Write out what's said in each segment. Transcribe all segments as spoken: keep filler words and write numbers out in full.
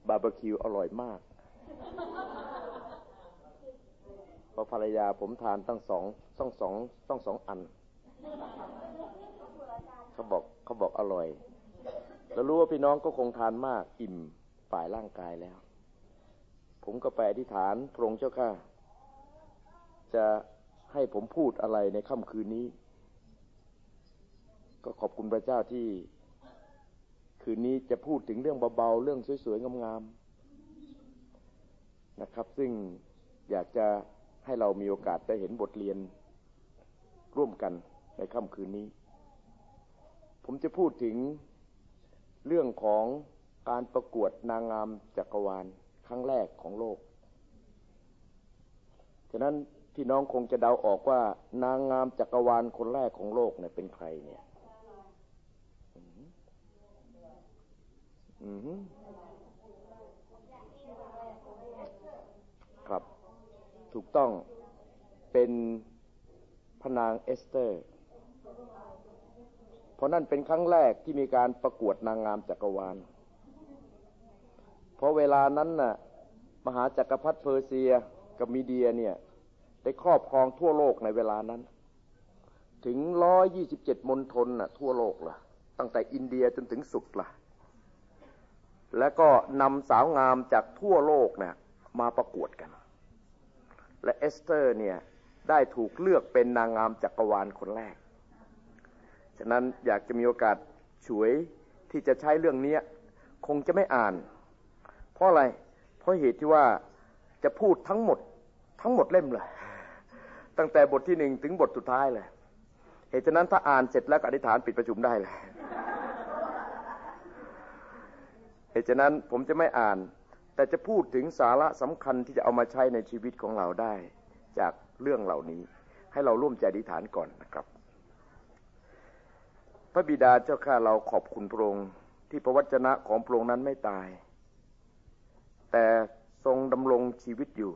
บาร์บีคิวอร่อยมากเพราะภรรยาผมทานตั้งสองต้องสองต้องสองอันเขาบอกเขาบอกอร่อยแล้วรู้ว่าพี่น้องก็คงทานมากอิ่มฝ่ายร่างกายแล้วผมก็ไปอธิษฐานพระองค์เจ้าข้าจะให้ผมพูดอะไรในค่ำคืนนี้ก็ขอบคุณพระเจ้าที่คืนนี้จะพูดถึงเรื่องเบาๆเรื่องสวยๆงามๆนะครับซึ่งอยากจะให้เรามีโอกาสได้เห็นบทเรียนร่วมกันในค่ำคืนนี้ผมจะพูดถึงเรื่องของการประกวดนางงามจักรวาลครั้งแรกของโลกฉะนั้นพี่น้องคงจะเดาออกว่านางงามจักรวาลคนแรกของโลกเนี่ยเป็นใครเนี่ยอืมครับถูกต้องเป็นพระนางเอสเตอร์เพราะนั่นเป็นครั้งแรกที่มีการประกวดนางงามจักรวาลเพราะเวลานั้นน่ะมหาจักรพรรดิเพอร์เซียกับมีเดียเนี่ยได้ครอบครองทั่วโลกในเวลานั้นถึงหนึ่งร้อยยี่สิบเจ็ดมณฑลน่ะทั่วโลกล่ะตั้งแต่อินเดียจนถึงสุดล่ะแล้วก็นำสาวงามจากทั่วโลกเนี่ยมาประกวดกันและเอสเตอร์เนี่ยได้ถูกเลือกเป็นนางงามจักรวาลคนแรกฉะนั้นอยากจะมีโอกาสฉวยที่จะใช้เรื่องนี้คงจะไม่อ่านเพราะอะไรเพราะเหตุที่ว่าจะพูดทั้งหมดทั้งหมดเล่มเลยตั้งแต่บทที่หนึ่งถึงบทสุดท้ายเลยเหตุฉะนั้นถ้าอ่านเสร็จแล้วก็อธิษฐานปิดประชุมได้เลยเหตุฉะนั้นผมจะไม่อ่านแต่จะพูดถึงสาระสำคัญที่จะเอามาใช้ในชีวิตของเราได้จากเรื่องเหล่านี้ให้เราร่วมใจอธิษฐานก่อนนะครับพระบิดาเจ้าข้าเราขอบคุณพระองค์ที่พระวจนะของพระองค์นั้นไม่ตายแต่ทรงดำรงชีวิตอยู่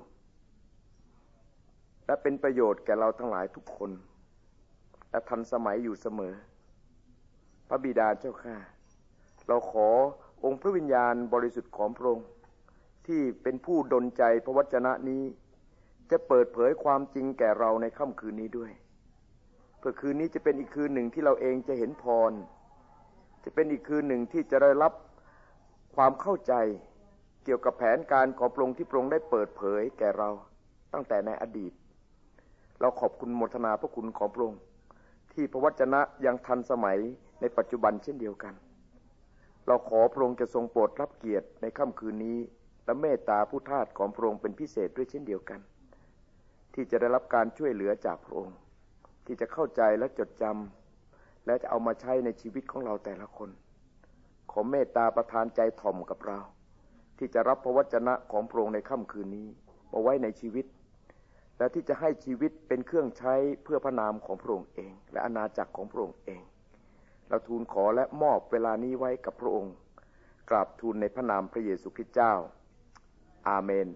และเป็นประโยชน์แก่เราทั้งหลายทุกคนและทันสมัยอยู่เสมอพระบิดาเจ้าข้าเราขอองค์พระวิญญาณบริสุทธิ์ของพระองค์ที่เป็นผู้ดลใจพระวจนะนี้จะเปิดเผยความจริงแก่เราในค่ำคืนนี้ด้วยเพื่อคืนนี้จะเป็นอีกคืนหนึ่งที่เราเองจะเห็นพรจะเป็นอีกคืนหนึ่งที่จะได้รับความเข้าใจเกี่ยวกับแผนการของพระองค์ที่พระองค์ได้เปิดเผยแก่เราตั้งแต่ในอดีตเราขอบคุณโมทนาพระคุณของพระองค์ที่พระวจนะยังทันสมัยในปัจจุบันเช่นเดียวกันเราขอพระองค์จะทรงโปรดรับเกียรติในค่ำคืนนี้และเมตตาผู้ทาสของพระองค์เป็นพิเศษด้วยเช่นเดียวกันที่จะได้รับการช่วยเหลือจากพระองค์ที่จะเข้าใจและจดจำและจะเอามาใช้ในชีวิตของเราแต่ละคนขอเมตตาประทานใจถ่อมกับเราที่จะรับพระวจนะของพระองค์ในค่ำคืนนี้มาไว้ในชีวิตและที่จะให้ชีวิตเป็นเครื่องใช้เพื่อพระนามของพระองค์เองและอาณาจักรของพระองค์เองเราทูลขอและมอบเวลานี้ไว้กับพระองค์กราบทูลในพระนามพระเยซูคริสต์เจ้าอาเมน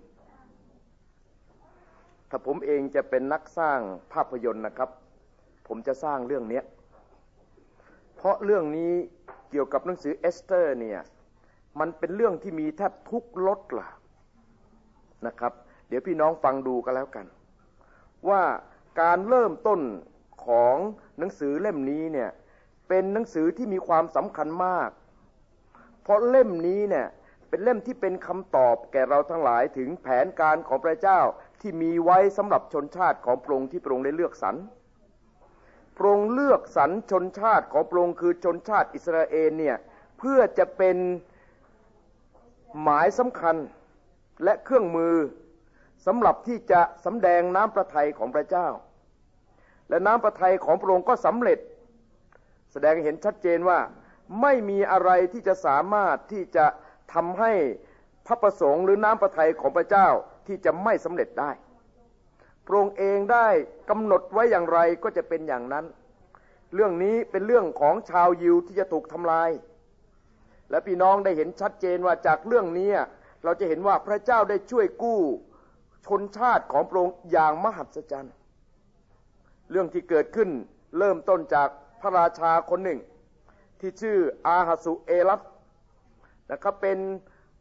ถ้าผมเองจะเป็นนักสร้างภาพยนตร์นะครับผมจะสร้างเรื่องนี้เพราะเรื่องนี้เกี่ยวกับหนังสือเอสเตอร์เนี่ยมันเป็นเรื่องที่มีแทบทุกรสล่ะนะครับเดี๋ยวพี่น้องฟังดูกันแล้วกันว่าการเริ่มต้นของหนังสือเล่มนี้เนี่ยเป็นหนังสือที่มีความสำคัญมากเพราะเล่มนี้เนี่ยเป็นเล่มที่เป็นคำตอบแก่เราทั้งหลายถึงแผนการของพระเจ้าที่มีไว้สำหรับชนชาติของพระองค์ที่พระองค์ได้เลือกสรรพระองค์เลือกสรรชนชาติของพระองค์คือชนชาติอิสราเอลเนี่ยเพื่อจะเป็นหมายสำคัญและเครื่องมือสำหรับที่จะสำแดงน้ำพระทัยของพระเจ้าและน้ำพระทัยของพระองค์ก็สำเร็จแสดงให้เห็นชัดเจนว่าไม่มีอะไรที่จะสามารถที่จะทำให้พระประสงค์หรือน้ำพระทัยของพระเจ้าที่จะไม่สำเร็จได้พระองค์เองได้กำหนดไว้อย่างไรก็จะเป็นอย่างนั้นเรื่องนี้เป็นเรื่องของชาวยิวที่จะถูกทำลายและพี่น้องได้เห็นชัดเจนว่าจากเรื่องนี้เราจะเห็นว่าพระเจ้าได้ช่วยกู้ชนชาติของพระองค์อย่างมหัศจรรย์เรื่องที่เกิดขึ้นเริ่มต้นจากพระราชาคนหนึ่งที่ชื่ออาหาสุเอรัสนะครับเป็น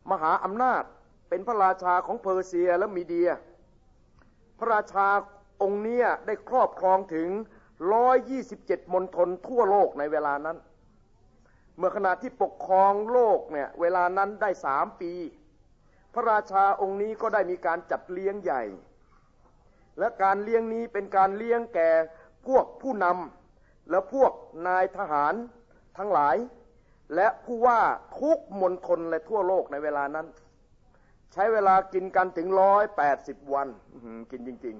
มหาอำนาจเป็นพระราชาของเพอร์เซียและมีเดียพระราชาองค์นี้ได้ครอบครองถึงหนึ่งร้อยยี่สิบเจ็ดมณฑลทั่วโลกในเวลานั้นเมื่อขณะที่ปกครองโลกเนี่ยเวลานั้นได้สามปีพระราชาองค์นี้ก็ได้มีการจัดเลี้ยงใหญ่และการเลี้ยงนี้เป็นการเลี้ยงแก่พวกผู้นำและพวกนายทหารทั้งหลายและผู้ว่าทุกมณฑลและทั่วโลกในเวลานั้นใช้เวลากินกันถึงหนึ่งร้อยแปดสิบวันกินจริง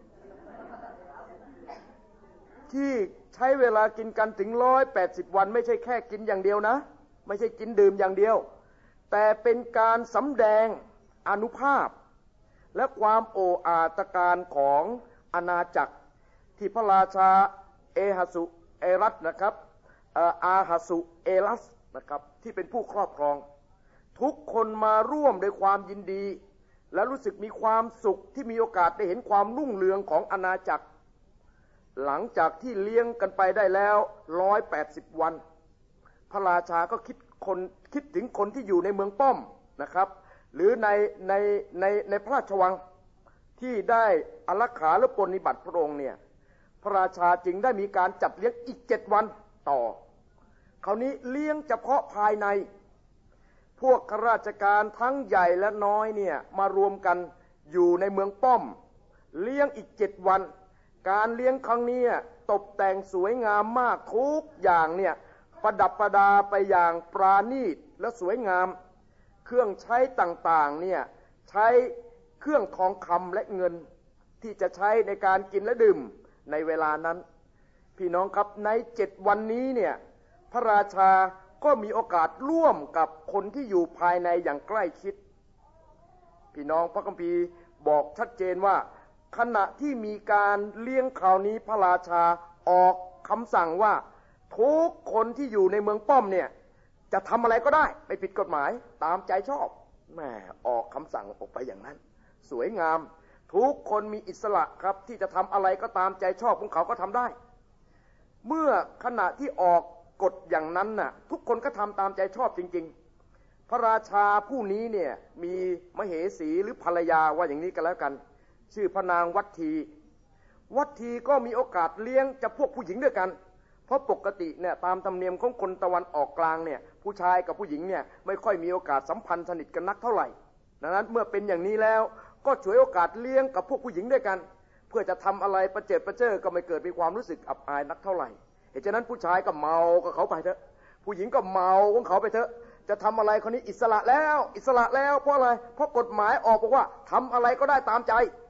ๆที่ใช้เวลากินกันถึงหนึ่งร้อยแปดสิบวันไม่ใช่แค่กินอย่างเดียวนะไม่ใช่กินดื่มอย่างเดียวแต่เป็นการสำแดงอานุภาพและความโอ้อาตการของอาณาจักรที่พระราชาเอฮัสุเอรัสนะครับอาฮัสุเอลัสนะครับที่เป็นผู้ครอบครองทุกคนมาร่วมด้วยความยินดีและรู้สึกมีความสุขที่มีโอกาสได้เห็นความรุ่งเรืองของอาณาจักรหลังจากที่เลี้ยงกันไปได้แล้วหนึ่งร้อยแปดสิบวันพระราชาก็คิดคนคิดถึงคนที่อยู่ในเมืองป้อมนะครับหรือในในในในพระราชวังที่ได้อารักขาและปรนนิบัติพระองค์เนี่ยพระราชาจึงได้มีการจัดเลี้ยงอีกเจ็ดวันต่อคราวนี้เลี้ยงเฉพาะภายในพวกข้าราชการทั้งใหญ่และน้อยเนี่ยมารวมกันอยู่ในเมืองป้อมเลี้ยงอีกเจ็ดวันการเลี้ยงครั้งนี้ตกแต่งสวยงามมากทุกอย่างเนี่ยประดับประดาไปอย่างปราณีตและสวยงามเครื่องใช้ต่างๆเนี่ยใช้เครื่องทองคำและเงินที่จะใช้ในการกินและดื่มในเวลานั้นพี่น้องครับในเจ็ดวันนี้เนี่ยพระราชาก็มีโอกาสร่วมกับคนที่อยู่ภายในอย่างใกล้ชิดพี่น้องพระคัมภีร์บอกชัดเจนว่าขณะที่มีการเลี้ยงคราวนี้พระราชาออกคำสั่งว่าทุกคนที่อยู่ในเมืองป้อมเนี่ยจะทำอะไรก็ได้ไม่ผิดกฎหมายตามใจชอบแหมออกคำสั่งออกไปอย่างนั้นสวยงามทุกคนมีอิสระครับที่จะทำอะไรก็ตามใจชอบของเขาก็ทำได้เมื่อขณะที่ออกกฎอย่างนั้นน่ะทุกคนก็ทำตามใจชอบจริงๆพระราชาผู้นี้เนี่ยมีมเหสีหรือภรรยาว่าอย่างนี้กันแล้วกันชื่อพระนางวัตถีวัตถีก็มีโอกาสเลี้ยงจะพวกผู้หญิงด้วยกันเพราะปกติเนี่ยตามธรรมเนียมของคนตะวันออกกลางเนี่ยผู้ชายกับผู้หญิงเนี่ยไม่ค่อยมีโอกาสสัมพันธ์สนิทกันนักเท่าไหร่ดังนั้นเมื่อเป็นอย่างนี้แล้วก็ฉวยโอกาสเลี้ยงกับพวกผู้หญิงด้วยกันเพื่อจะทำอะไรประเจิดประเจ้อก็ไม่เกิดมีความรู้สึกอับอายนักเท่าไหร่เหตุฉะนั้นผู้ชายก็เมากับเขาไปเถอะผู้หญิงก็เมาของเขาไปเถอะจะทำอะไรคนนี้อิสระแล้วอิสระแล้วเพราะอะไรเพราะกฎหมายออกบอกว่าทำอะไรก็ได้ตามใจ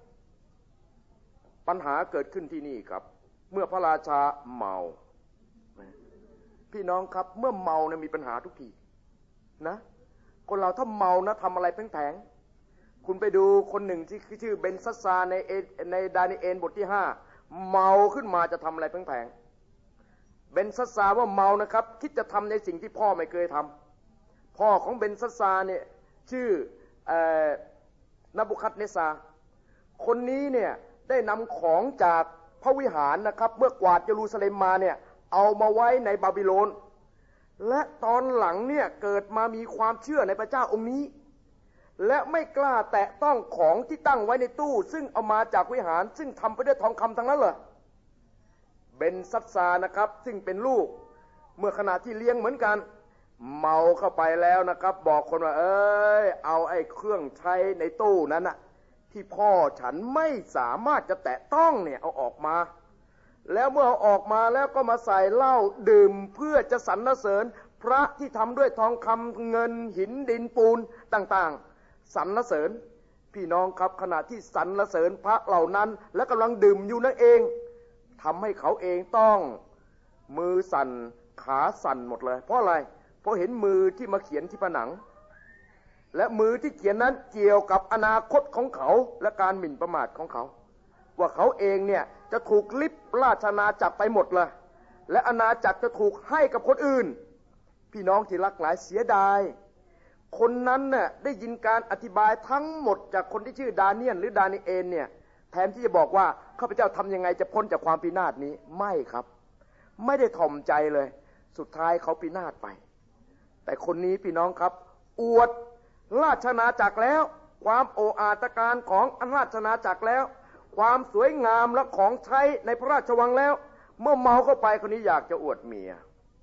ปัญหาเกิดขึ้นที่นี่ครับเมื่อพระราชาเมาพี่น้องครับเมื่อเมาเนี่ยมีปัญหาทุกทีนะคนเราถ้าเมานะทำอะไรแผลงๆคุณไปดูคนหนึ่งที่ชื่อเบนซัสซาในในดานิเอลบทที่ห้าเมาขึ้นมาจะทำอะไรแผลงๆเบนซัสซาว่าเมานะครับคิดจะทำในสิ่งที่พ่อไม่เคยทำพ่อของเบนซัสซาเนี่ยชื่อนับุคัดเนซาคนนี้เนี่ยได้นำของจากพระวิหารนะครับเมื่อกวาดเยรูซาเล็มมาเนี่ยเอามาไว้ในบาบิโลนและตอนหลังเนี่ยเกิดมามีความเชื่อในพระเจ้าองค์นี้และไม่กล้าแตะต้องของที่ตั้งไว้ในตู้ซึ่งเอามาจากวิหารซึ่งทำไปด้วยทองคำทั้งนั้นเลยเบนซัสซานะครับซึ่งเป็นลูกเมื่อขณะที่เลี้ยงเหมือนกันเมาเข้าไปแล้วนะครับบอกคนว่าเอ้ยเอาไอ้เครื่องใช้ในตู้นั้นน่ะที่พ่อฉันไม่สามารถจะแตะต้องเนี่ยเอาออกมาแล้วเมื่อเอาออกมาแล้วก็มาใส่เหล้าดื่มเพื่อจะสรรเสริญพระที่ทำด้วยทองคำเงินหินดินปูนต่างๆสรรเสริญพี่น้องครับขณะที่สรรเสริญพระเหล่านั้นและกำลังดื่มอยู่นั่นเองทำให้เขาเองต้องมือสั่นขาสั่นหมดเลยเพราะอะไรเพราะเห็นมือที่มาเขียนที่ผนังและมือที่เขียนนั้นเกี่ยวกับอนาคตของเขาและการหมิ่นประมาทของเขาว่าเขาเองเนี่ยจะถูกลิบราชอาณาจักรไปหมดเลยและอาณาจักรจะถูกให้กับคนอื่นพี่น้องที่รักหลายเสียดายคนนั้นน่ะได้ยินการอธิบายทั้งหมดจากคนที่ชื่อดาเนียลหรือดานิเอลเนี่ยแทนที่จะบอกว่าข้าพเจ้าทำยังไงจะพ้นจากความพินาศนี้ไม่ครับไม่ได้ถ่อมใจเลยสุดท้ายเขาพินาศไปแต่คนนี้พี่น้องครับอวดราชอาณาจักรแล้วความโอ้อาตการของราชอาณาจักรแล้วความสวยงามและของใช้ในพระราชวังแล้วเมื่อเมาเข้าไปคนนี้อยากจะอวดเมีย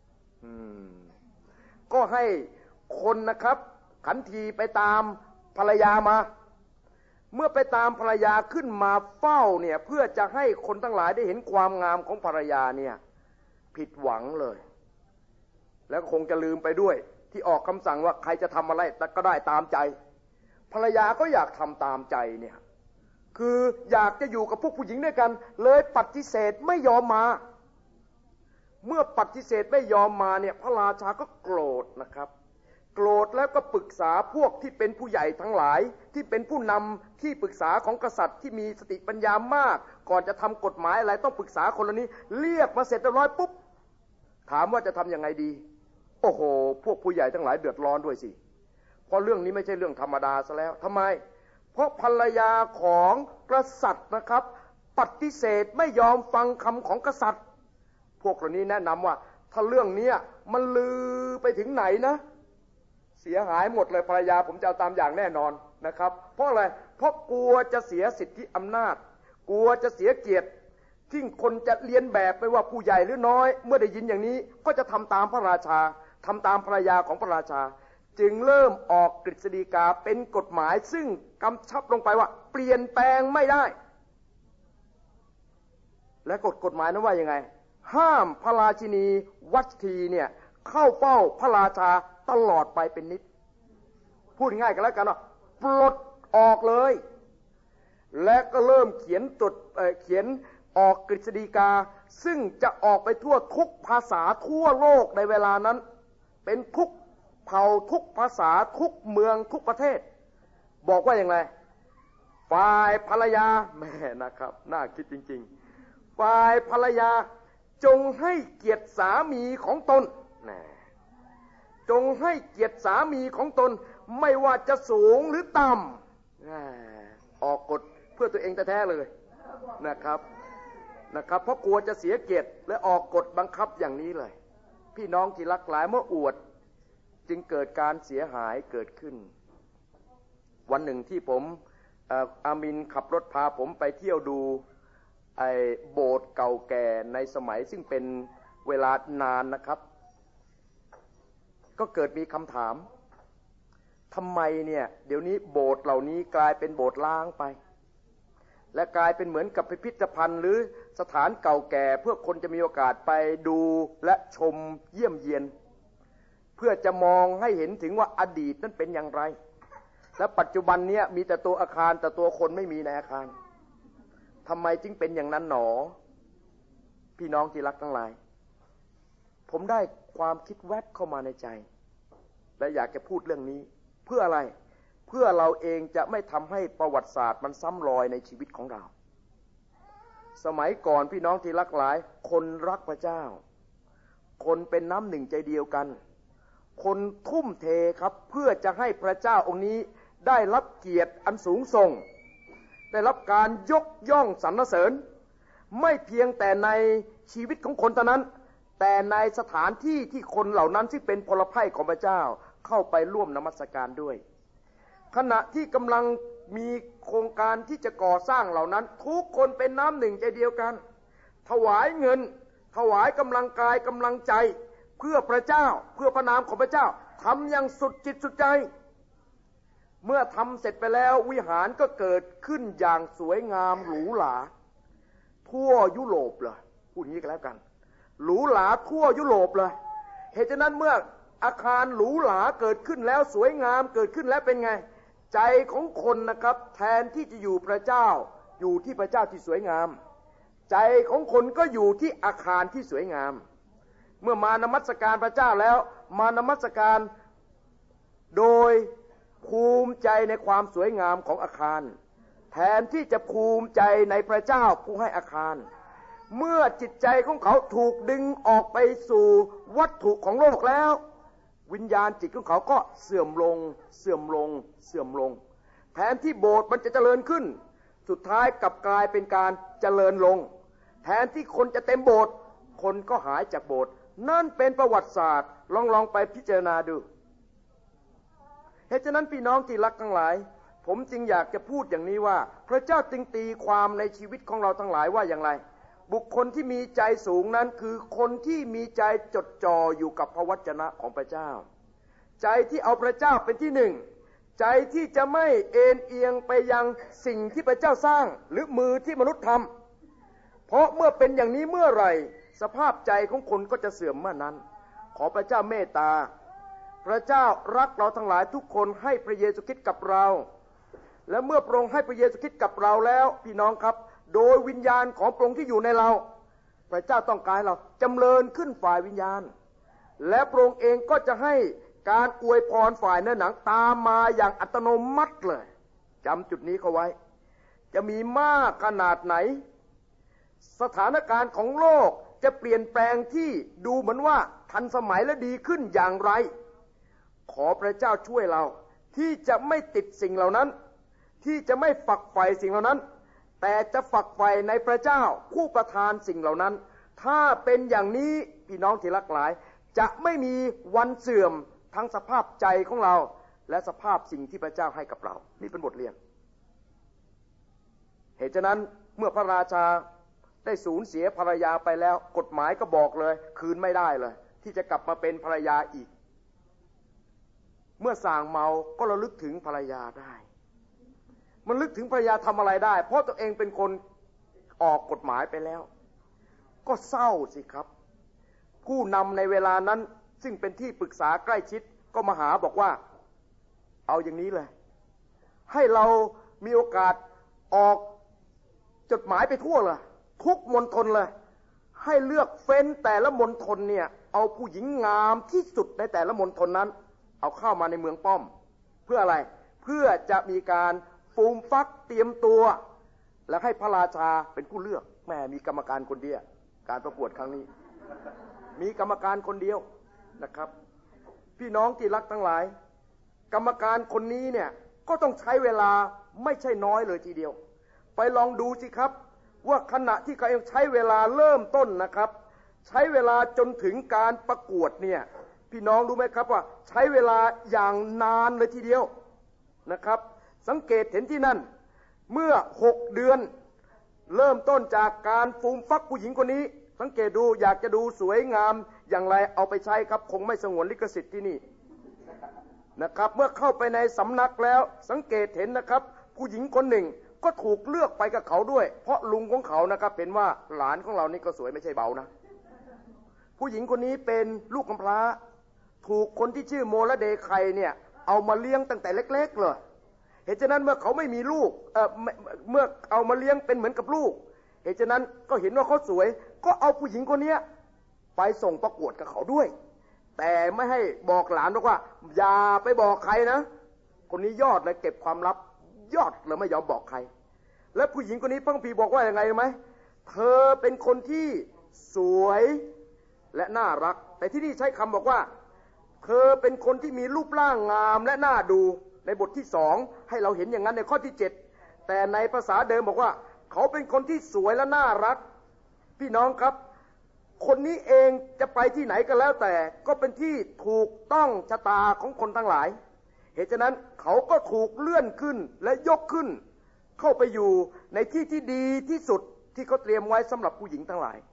ก็ให้คนนะครับขันทีไปตามภรรยามาเมื่อไปตามภรรยาขึ้นมาเฝ้าเนี่ยเพื่อจะให้คนทั้งหลายได้เห็นความงามของภรรยาเนี่ยผิดหวังเลยแล้วคงจะลืมไปด้วยที่ออกคำสั่งว่าใครจะทำอะไรก็ได้ตามใจภรรยาก็อยากทำตามใจเนี่ยคืออยากจะอยู่กับพวกผู้หญิงด้วยกันเลยปฏิเสธไม่ยอมมาเมื่อปฏิเสธไม่ยอมมาเนี่ยพระราชาก็โกรธนะครับโกรธแล้วก็ปรึกษาพวกที่เป็นผู้ใหญ่ทั้งหลายที่เป็นผู้นำที่ปรึกษาของกษัตริย์ที่มีสติปัญญามากก่อนจะทำกฎหมายอะไรต้องปรึกษาคนเหล่านี้เรียกมาเสร็จเรียบร้อยปุ๊บถามว่าจะทำยังไงดีโอ้โหพวกผู้ใหญ่ทั้งหลายเดือดร้อนด้วยสิเพราะเรื่องนี้ไม่ใช่เรื่องธรรมดาซะแล้วทำไมเพราะภรรยาของกษัตริย์นะครับปฏิเสธไม่ยอมฟังคำของกษัตริย์พวกเหล่านี้แนะนำว่าถ้าเรื่องนี้มันลือไปถึงไหนนะเสียหายหมดเลยภรรยาผมจะเอาตามอย่างแน่นอนนะครับเพราะอะไรเพราะกลัวจะเสียสิทธิอำนาจกลัวจะเสียเกียรติที่คนจะเลียนแบบไปว่าผู้ใหญ่หรือน้อยเมื่อได้ยินอย่างนี้ก็จะทำตามพระราชาทำตามภรรยาของพระราชาจึงเริ่มออกกฤษฎีกาเป็นกฎหมายซึ่งกำชับลงไปว่าเปลี่ยนแปลงไม่ได้และกฎกฎหมายนั้นว่ายังไงห้ามพระราชินีวัชทีเนี่ยเข้าเฝ้าพระราชาตลอดไปเป็นนิจพูดง่ายกันแล้วกันว่าปลดออกเลยและก็เริ่มเขียนจดเอ่อเขียนออกกฤษฎีกาซึ่งจะออกไปทั่วทุกภาษาทั่วโลกในเวลานั้นเป็นทุกเผ่าทุกภาษาทุกเมืองทุกประเทศบอกว่าอย่างไรฝ่ายภรรยาแม่นะครับน่าคิดจริงๆฝ่ายภรรยาจงให้เกียรติสามีของตนนะจงให้เกียรติสามีของตนไม่ว่าจะสูงหรือต่ำออกกฎเพื่อตัวเองแท้ๆเลยนะครับนะครับเพราะกลัวจะเสียเกียรติและออกกฎบังคับอย่างนี้เลยพี่น้องที่รักหลายเมื่ออวดจึงเกิดการเสียหายเกิดขึ้นวันหนึ่งที่ผมอามินขับรถพาผมไปเที่ยวดูไอ้โบสถ์เก่าแก่ในสมัยซึ่งเป็นเวลานานนะครับก็เกิดมีคำถามทำไมเนี่ยเดี๋ยวนี้โบสถ์เหล่านี้กลายเป็นโบสถ์ล้างไปและกลายเป็นเหมือนกับพิพิธภัณฑ์หรือสถานเก่าแก่เพื่อคนจะมีโอกาสไปดูและชมเยี่ยมเยียนเพื่อจะมองให้เห็นถึงว่าอดีตนั้นเป็นอย่างไรและปัจจุบันนี้มีแต่ตัวอาคารแต่ตัวคนไม่มีในอาคารทำไมจึงเป็นอย่างนั้นหนอพี่น้องที่รักทั้งหลายผมได้ความคิดแวบเข้ามาในใจและอยากจะพูดเรื่องนี้เพื่ออะไรเพื่อเราเองจะไม่ทำให้ประวัติศาสตร์มันซ้ำรอยในชีวิตของเราสมัยก่อนพี่น้องที่รักหลายคนรักพระเจ้าคนเป็นน้ำหนึ่งใจเดียวกันคนทุ่มเทครับเพื่อจะให้พระเจ้าองค์นี้ได้รับเกียรติอันสูงส่งได้รับการยกย่องสรรเสริญไม่เพียงแต่ในชีวิตของคนเท่านั้นแต่ในสถานที่ที่คนเหล่านั้นที่เป็นพลไพร่ของพระเจ้าเข้าไปร่วมนมัสการด้วยขณะที่กำลังมีโครงการที่จะก่อสร้างเหล่านั้นทุกคนเป็นน้ำหนึ่งใจเดียวกันถวายเงินถวายกำลังกายกำลังใจเพื่อพระเจ้าเพื่อพระนามของพระเจ้าทำอย่างสุดจิตสุดใจเมื่อทำเสร็จไปแล้ววิหารก็เกิดขึ้นอย่างสวยงามหรูหราทั่วยุโรปเลยพูดอย่างนี้กันแล้วกันหรูหราทั่วยุโรปเลยเหตุฉะนั้นเมื่ออาคารหรูหราเกิดขึ้นแล้วสวยงามเกิดขึ้นแล้วเป็นไงใจของคนนะครับแทนที่จะอยู่พระเจ้าอยู่ที่พระเจ้าที่สวยงามใจของคนก็อยู่ที่อาคารที่สวยงามเมื่อมานมัสการพระเจ้าแล้วมานมัสการโดยภูมิใจในความสวยงามของอาคารแทนที่จะภูมิใจในพระเจ้าผู้ให้อาคารเมื่อจิตใจของเขาถูกดึงออกไปสู่วัตถุของโลกแล้ววิญญาณจิตของเขาก็เสื่อมลงเสื่อมลงเสื่อมลงแทนที่โบสถ์มันจะเจริญขึ้นสุดท้ายกลับกลายเป็นการเจริญลงแทนที่คนจะเต็มโบสถ์คนก็หายจากโบสถ์นั่นเป็นประวัติศาสตร์ลองลองไปพิจารณาดูเหตุฉะนั้นพี่น้องที่รักทั้งหลายผมจึงอยากจะพูดอย่างนี้ว่าพระเจ้าจึงตีความในชีวิตของเราทั้งหลายว่าอย่างไรบุคคลที่มีใจสูงนั้นคือคนที่มีใจจดจ่ออยู่กับพระวจนะของพระเจ้าใจที่เอาพระเจ้าเป็นที่หนึ่งใจที่จะไม่เอ็นเอียงไปยังสิ่งที่พระเจ้าสร้างหรือมือที่มนุษย์ทำเพราะเมื่อเป็นอย่างนี้เมื่อไหร่สภาพใจของคนก็จะเสื่อมเมื่อนั้นขอพระเจ้าเมตตาพระเจ้ารักเราทั้งหลายทุกคนให้พระเยซูคริสต์กับเราและเมื่อพระองค์ให้พระเยซูคริสต์กับเราแล้วพี่น้องครับโดยวิญญาณของพระองค์ที่อยู่ในเราพระเจ้าต้องการให้เราจำเริญขึ้นฝ่ายวิญญาณและพระองค์เองก็จะให้การอวยพรฝ่ายเนื้อหนังตามมาอย่างอัตโนมัติเลยจำจุดนี้เขาไว้จะมีมากขนาดไหนสถานการณ์ของโลกจะเปลี่ยนแปลงที่ดูเหมือนว่าทันสมัยและดีขึ้นอย่างไรขอพระเจ้าช่วยเราที่จะไม่ติดสิ่งเหล่านั้นที่จะไม่ฝักใฝ่สิ่งเหล่านั้นแต่จะฝักใฝ่ในพระเจ้าผู้ประทานสิ่งเหล่านั้นถ้าเป็นอย่างนี้พี่น้องที่รักหลายจะไม่มีวันเสื่อมทั้งสภาพใจของเราและสภาพสิ่งที่พระเจ้าให้กับเรานี่เป็นบทเรียนเหตุฉะนั้นเมื่อพระราชาได้สูญเสียภรรยาไปแล้วกฎหมายก็บอกเลยคืนไม่ได้เลยที่จะกลับมาเป็นภรรยาอีกเมื่อส่างเมาก็ระลึกถึงภรรยาได้มันลึกถึงภรรยาทำอะไรได้เพราะตัวเองเป็นคนออกกฎหมายไปแล้วก็เศร้าสิครับผู้นำในเวลานั้นซึ่งเป็นที่ปรึกษาใกล้ชิดก็มาหาบอกว่าเอาอย่างนี้เลยให้เรามีโอกาสออกจดหมายไปทั่วเลยทุกมณฑลเลยให้เลือกเฟ้นแต่ละมณฑลเนี่ยเอาผู้หญิงงามที่สุดในแต่ละมณฑลนั้นเอาเข้ามาในเมืองป้อมเพื่ออะไรเพื่อจะมีการฟูมฟักเตรียมตัวและให้พระราชาเป็นผู้เลือกแม่มีกรรมการคนเดียวการประกวดครั้งนี้มีกรรมการคนเดียวนะครับพี่น้องที่รักทั้งหลายกรรมการคนนี้เนี่ยก็ต้องใช้เวลาไม่ใช่น้อยเลยทีเดียวไปลองดูสิครับว่าขณะที่เขาใช้เวลาเริ่มต้นนะครับใช้เวลาจนถึงการประกวดเนี่ยพี่น้องรู้ไหมครับว่าใช้เวลาอย่างนานเลยทีเดียวนะครับสังเกตเห็นที่นั่นเมื่อหกเดือนเริ่มต้นจากการฟูมฟักผู้หญิงคนนี้สังเกตดูอยากจะดูสวยงามอย่างไรเอาไปใช้ครับคงไม่สงวนลิขสิทธิ์ที่นี่นะครับเมื่อเข้าไปในสำนักแล้วสังเกตเห็นนะครับผู้หญิงคนหนึ่งก็ถูกเลือกไปกับเขาด้วยเพราะลุงของเขานะครับเห็นว่าหลานของเรานี่ก็สวยไม่ใช่เบานะผู้หญิงคนนี้เป็นลูกกำพร้าถูกคนที่ชื่อโมละเดไคเนี่ยเอามาเลี้ยงตั้งแต่เล็กๆเลยเหตุฉะนั้นเมื่อเขาไม่มีลูกเอ่อเมื่อเอามาเลี้ยงเป็นเหมือนกับลูกเหตุฉะนั้นก็เห็นว่าเขาสวยก็เอาผู้หญิงคนนี้ไปส่งประกวดกับเขาด้วยแต่ไม่ให้บอกหลานบอกว่าอย่าไปบอกใครนะคนนี้ยอดเลยเก็บความลับยอดเลยไม่ยอมบอกใครและผู้หญิงคนนี้พระคัมภีร์บอกว่าอย่างไงรู้ไหมเธอเป็นคนที่สวยและน่ารักแต่ที่นี่ใช้คำบอกว่าเธอเป็นคนที่มีรูปร่างงามและน่าดูในบทที่สองให้เราเห็นอย่างนั้นในข้อที่เจ็ดแต่ในภาษาเดิมบอกว่าเขาเป็นคนที่สวยและน่ารักพี่น้องครับคนนี้เองจะไปที่ไหนก็แล้วแต่ก็เป็นที่ถูกต้องชะตาของคนทั้งหลายเหตุฉะนั้นเขาก็ถูกเลื่อนขึ้นและยกขึ้นเข้าไปอยู่ในที่ที่ดีที่สุดที่เขาเตรียมไว้สำหรับผู้หญิงทั้งหลาย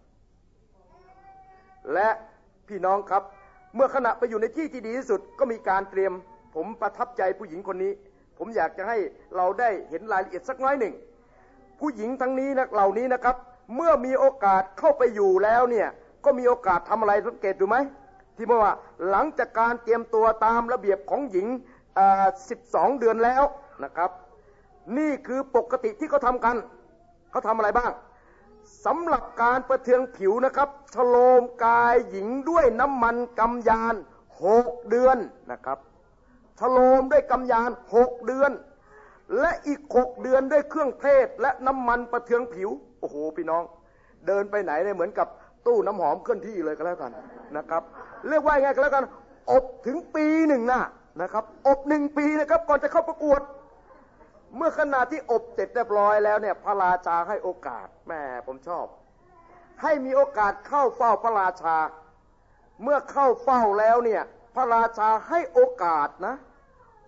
และพี่น้องครับเมื่อขณะไปอยู่ในที่ที่ดีที่สุดก็มีการเตรียมผมประทับใจผู้หญิงคนนี้ผมอยากจะให้เราได้เห็นรายละเอียดสักน้อยหนึ่งผู้หญิงทั้งนี้นะเหล่านี้นะครับเมื่อมีโอกาสเข้าไปอยู่แล้วเนี่ยก็มีโอกาสทำอะไรสังเกตดูไหมที่บอกว่าหลังจากการเตรียมตัวตามระเบียบของหญิงสิบสองเดือนแล้วนะครับนี่คือปกติที่เขาทำกันเขาทำอะไรบ้างสำหรับการประเทืองผิวนะครับฉโลมกายหญิงด้วยน้ำมันกำยานหกเดือนนะครับฉโลมด้วยกำยานหกเดือนและอีกหกเดือนด้วยเครื่องเทศและน้ำมันประเทืองผิวโอ้โหพี่น้องเดินไปไหนเนี่ยเหมือนกับตู้น้ำหอมเคลื่อนที่เลยก็แล้วกันนะครับเรียกว่าไงก็แล้วกันอบถึงปีหนึ่งนะนะครับอบหนึ่งปีนะครับก่อนจะเข้าประกวดเมื่อขณะที่อบเสร็จเรียบร้อยแล้วเนี่ยพระราชาให้โอกาสแม่ผมชอบให้มีโอกาสเข้าเฝ้าพระราชาเมื่อเข้าเฝ้าแล้วเนี่ยพระราชาให้โอกาสนะ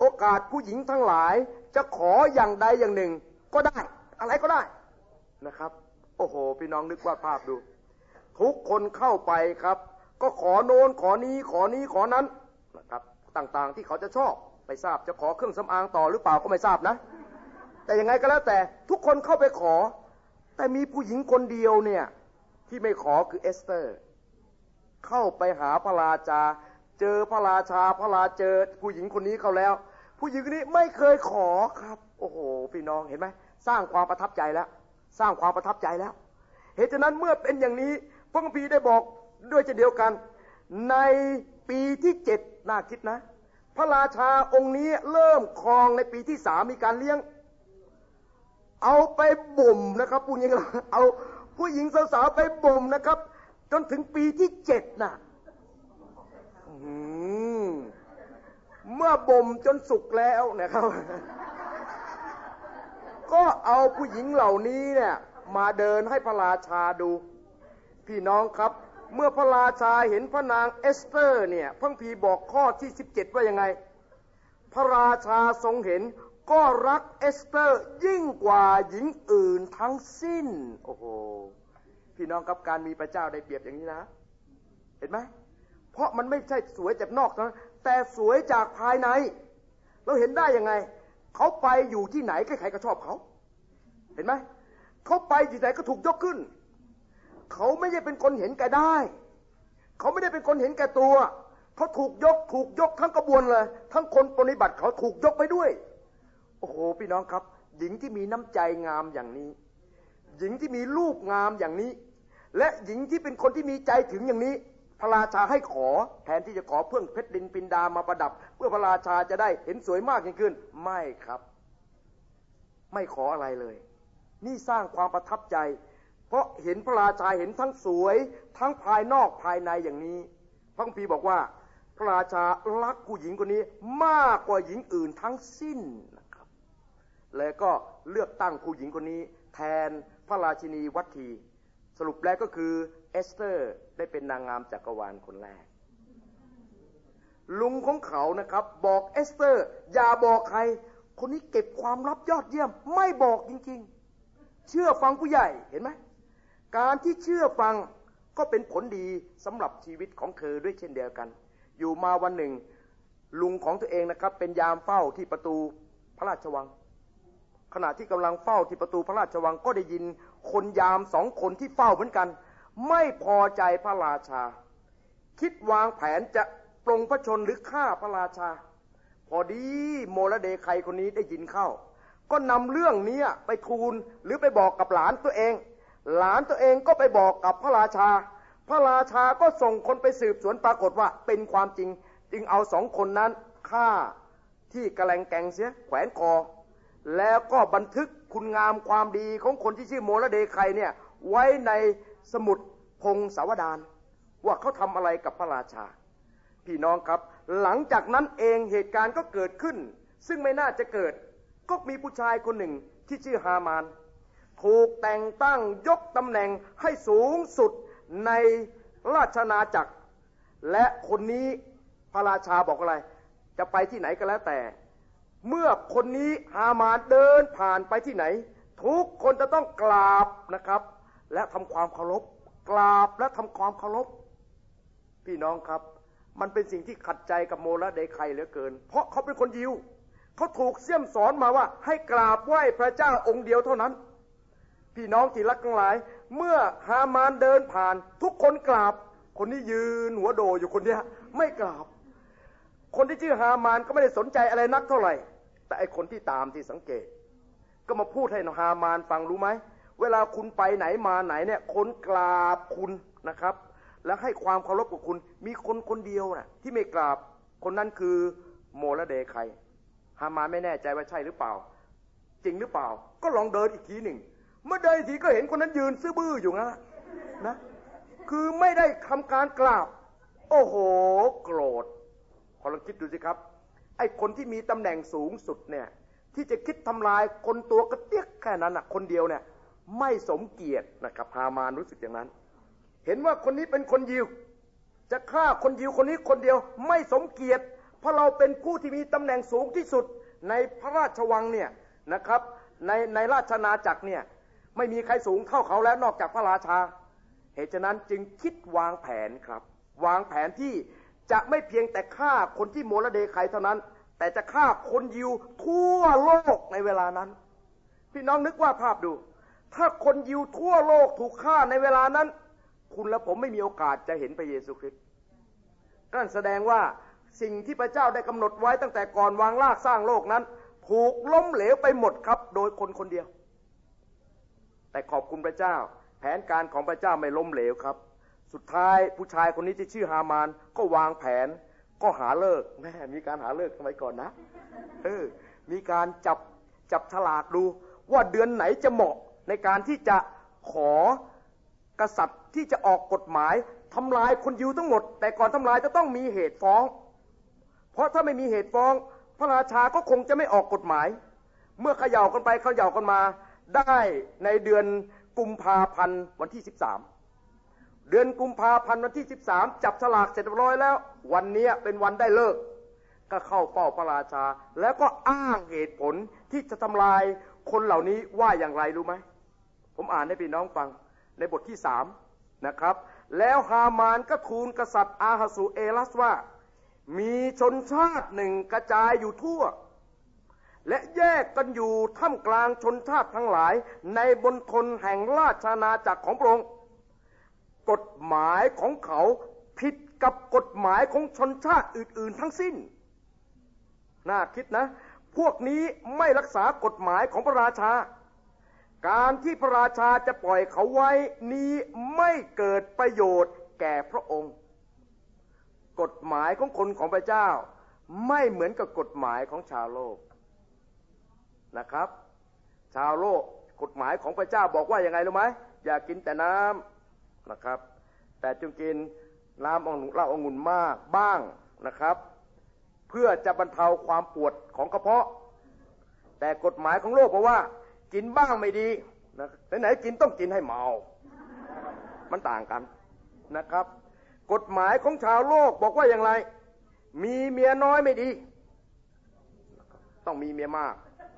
โอกาสผู้หญิงทั้งหลายจะขออย่างใดอย่างหนึ่งก็ได้อะไรก็ได้นะครับโอ้โหพี่น้องนึกว่าภาพดูทุกคนเข้าไปครับก็ขอโน้นขอนี้ขอนี้ขอนั้นนะครับต่างๆที่เขาจะชอบไม่ทราบจะขอเครื่องสำอางต่อหรือเปล่าก็ไม่ทราบนะแต่ยังไงก็แล้วแต่ทุกคนเข้าไปขอแต่มีผู้หญิงคนเดียวเนี่ยที่ไม่ขอคือเอสเตอร์เข้าไปหาพระราชาเจอพระราชาพระราเจอผู้หญิงคนนี้เขาแล้วผู้หญิงคนนี้ไม่เคยขอครับโอ้โหพี่น้องเห็นไหมสร้างความประทับใจแล้วสร้างความประทับใจแล้วเหตุฉะนั้นเมื่อเป็นอย่างนี้พระคัมภีร์ได้บอกด้วยเช่นเดียวกันในปีที่เจ็ดน่าคิดนะพระราชาองค์นี้เริ่มครองในปีที่สามมีการเลี้ยงเอาไปบ่มนะครับผู้หญิงเอาผู้หญิงสาวๆไปบ่มนะครับจนถึงปีที่เจ็ดน่ะเมื่อบ่มจนสุกแล้วนะครับก็เอาผู้หญิงเหล่านี้เนี่ยมาเดินให้พระราชาดูพี่น้องครับเมื่อพระราชาเห็นพระนางเอสเตอร์เนี่ยพระคัมภีร์บอกข้อที่สิบเจ็ดว่ายังไงพระราชาทรงเห็นก็รักเอสเตอร์ยิ่งกว่าหญิงอื่นทั้งสิ้นโอ้โหพี่น้องครับการมีพระเจ้าได้เปรียบอย่างนี้นะเห็นไหมเพราะมันไม่ใช่สวยจากนอกนะแต่สวยจากภายในเราเห็นได้ยังไงเขาไปอยู่ที่ไหนใครๆก็ชอบเขาเห็นไหมเขาไปที่ไหนก็ถูกยกขึ้นเขาไม่ใช่เป็นคนเห็นแก่ได้เขาไม่ได้เป็นคนเห็นแก่ตัวเขาถูกยกถูกยกทั้งกระบวนเลยทั้งคนปฏิบัติเขาถูกยกไปด้วยโอ้โหพี่น้องครับหญิงที่มีน้ำใจงามอย่างนี้หญิงที่มีรูปงามอย่างนี้และหญิงที่เป็นคนที่มีใจถึงอย่างนี้พระราชาให้ขอแทนที่จะขอเพื่องเพชรดินปินดามาประดับเพื่อพระราชาจะได้เห็นสวยมากยิ่งขึ้นไม่ครับไม่ขออะไรเลยนี่สร้างความประทับใจเพราะเห็นพระราชาเห็นทั้งสวยทั้งภายนอกภายในอย่างนี้พระคัมภีร์บอกว่าพระราชารักผู้หญิงคนนี้มากกว่าหญิงอื่นทั้งสิ้นนะครับแล้วก็เลือกตั้งผู้หญิงคนนี้แทนพระราชินีวัตถีสรุปแล้วก็คือเอสเตอร์ได้เป็นนางงามจักรวาลคนแรกลุงของเขานะครับบอกเอสเตอร์อย่าบอกใครคนนี้เก็บความลับยอดเยี่ยมไม่บอกจริงๆเชื่อฟังผู้ใหญ่เห็นไหมการที่เชื่อฟังก็เป็นผลดีสำหรับชีวิตของเธอด้วยเช่นเดียวกันอยู่มาวันหนึ่งลุงของตัวเองนะครับเป็นยามเฝ้าที่ประตูพระราชวังขณะที่กำลังเฝ้าที่ประตูพระราชวังก็ได้ยินคนยามสองคนที่เฝ้าเหมือนกันไม่พอใจพระราชาคิดวางแผนจะปลงพระชนม์หรือฆ่าพระราชาพอดีโมลเดไคคนนี้ได้ยินเข้าก็นำเรื่องนี้ไปทูลหรือไปบอกกับหลานตัวเองหลานตัวเองก็ไปบอกกับพระราชาพระราชาก็ส่งคนไปสืบสวนปรากฏว่าเป็นความจริงจึงเอาสองคนนั้นฆ่าที่กะแลงแกงเสียแขวนคอแล้วก็บันทึกคุณงามความดีของคนที่ชื่อโมลเดไคเนี่ยไว้ในสมุดพงศาวดารว่าเขาทำอะไรกับพระราชาพี่น้องครับหลังจากนั้นเองเหตุการณ์ก็เกิดขึ้นซึ่งไม่น่าจะเกิดก็มีผู้ชายคนหนึ่งที่ชื่อฮามานถูกแต่งตั้งยกตำแหน่งให้สูงสุดในราชอาณาจักรและคนนี้พระราชาบอกอะไรจะไปที่ไหนก็แล้วแต่เมื่อคนนี้ฮามานเดินผ่านไปที่ไหนทุกคนจะต้องกราบนะครับและทำความเคารพกราบและทำความเคารพพี่น้องครับมันเป็นสิ่งที่ขัดใจกับโมลเดไคเหลือเกินเพราะเขาเป็นคนยิวเขาถูกเสี่ยมสอนมาว่าให้กราบไหว้พระเจ้าองค์เดียวเท่านั้นพี่น้องที่รักทั้งหลายเมื่อฮามานเดินผ่านทุกคนกราบคนนี้ยืนหัวโดอยู่คนเดียวไม่กราบคนที่ชื่อฮามานก็ไม่ได้สนใจอะไรนักเท่าไหร่แต่ไอคนที่ตามที่สังเกตก็มาพูดให้ฮามานฟังรู้ไหมเวลาคุณไปไหนมาไหนเนี่ยคนกราบคุณนะครับและให้ความเคารพกับคุณมีคนคนเดียวนะที่ไม่กราบคนนั้นคือโมลเดไคฮามานไม่แน่ใจว่าใช่หรือเปล่าจริงหรือเปล่าก็ลองเดินอีกทีหนึ่งเมื่อเดินอีกทีก็เห็นคนนั้นยืนซื่อบื้ออยู่งั้นนะคือไม่ได้ทำการกราบโอ้โหโกรธพอลองคิดดูสิครับไอ้คนที่มีตำแหน่งสูงสุดเนี่ยที่จะคิดทำลายคนตัวกระเตี้ยแค่นั้นนะคนเดียวเนี่ยไม่สมเกียรตินะครับฮามานรู้สึกอย่างนั้นเห็นว่าคนนี้เป็นคนยิวจะฆ่าคนยิวคนนี้คนเดียวไม่สมเกียรติเพราะเราเป็นผู้ที่มีตำแหน่งสูงที่สุดในพระราชวังเนี่ยนะครับในในราชอาณาจักรเนี่ยไม่มีใครสูงเท่าเขาแล้วนอกจากพระราชาเหตุฉะนั้นจึงคิดวางแผนครับวางแผนที่จะไม่เพียงแต่ฆ่าคนที่โมลเดไคเท่านั้นแต่จะฆ่าคนยิวทั่วโลกในเวลานั้นพี่น้องนึกว่าภาพดูถ้าคนยิวทั่วโลกถูกฆ่าในเวลานั้นคุณและผมไม่มีโอกาสจะเห็นพระเยซูคริสต์นั่นแสดงว่าสิ่งที่พระเจ้าได้กำหนดไว้ตั้งแต่ก่อนวางรากสร้างโลกนั้นถูกล้มเหลวไปหมดครับโดยคนคนเดียวแต่ขอบคุณพระเจ้าแผนการของพระเจ้าไม่ล้มเหลวครับสุดท้ายผู้ชายคนนี้ที่ชื่อฮามานก็วางแผนก็หาเลิกแม่มีการหาเลิกสมัยก่อนนะเออมีการจับจับฉลากดูว่าเดือนไหนจะเหมาะในการที่จะขอกษัตริย์ที่จะออกกฎหมายทำลายคนยิวทั้งหมดแต่ก่อนทำลายจะต้องมีเหตุฟ้องเพราะถ้าไม่มีเหตุฟ้องพระราชาก็คงจะไม่ออกกฎหมายเมื่อเขย่ากันไปเขย่ากันมาได้ในเดือนกุมภาพันธ์วันที่สิบสามเดือนกุมภาพันธ์วันที่สิบสามจับฉลากเสร็จเรียบร้อยแล้ววันนี้เป็นวันได้เลิกก็เข้าเฝ้าพระราชาแล้วก็อ้างเหตุผลที่จะทำลายคนเหล่านี้ว่าอย่างไรรู้ไหมผมอ่านให้พี่น้องฟังในบทที่สามนะครับแล้วฮามานก็ทูลกษัตริย์อาฮาสุเอลัสว่ามีชนชาติหนึ่งกระจายอยู่ทั่วและแยกกันอยู่ท่ามกลางชนชาติทั้งหลายในบนทนแห่งราชอาณาจักรของพระองค์กฎหมายของเขาผิดกับกฎหมายของชนชาติอื่นๆทั้งสิ้นน่าคิดนะพวกนี้ไม่รักษากฎหมายของพระราชาการที่พระราชาจะปล่อยเขาไว้นี้ไม่เกิดประโยชน์แก่พระองค์กฎหมายของคนของพระเจ้าไม่เหมือนกับกฎหมายของชาวโลกนะครับชาวโลกกฎหมายของพระเจ้าบอกว่าอย่างไรรู้ไหมอย่ากินแต่น้ำนะครับแต่จงกินน้ำเหล้าองุ่นมากบ้างนะครับเพื่อจะบรรเทาความปวดของกระเพาะแต่กฎหมายของโลกบอกว่ากินบ้างไม่ดีนะไหนๆกินต้องกินให้เมามันต่างกันนะครับกฎหมายของชาวโลกบอกว่าอย่างไรมีเมียน้อยไม่ดีต้องมีเมียมาก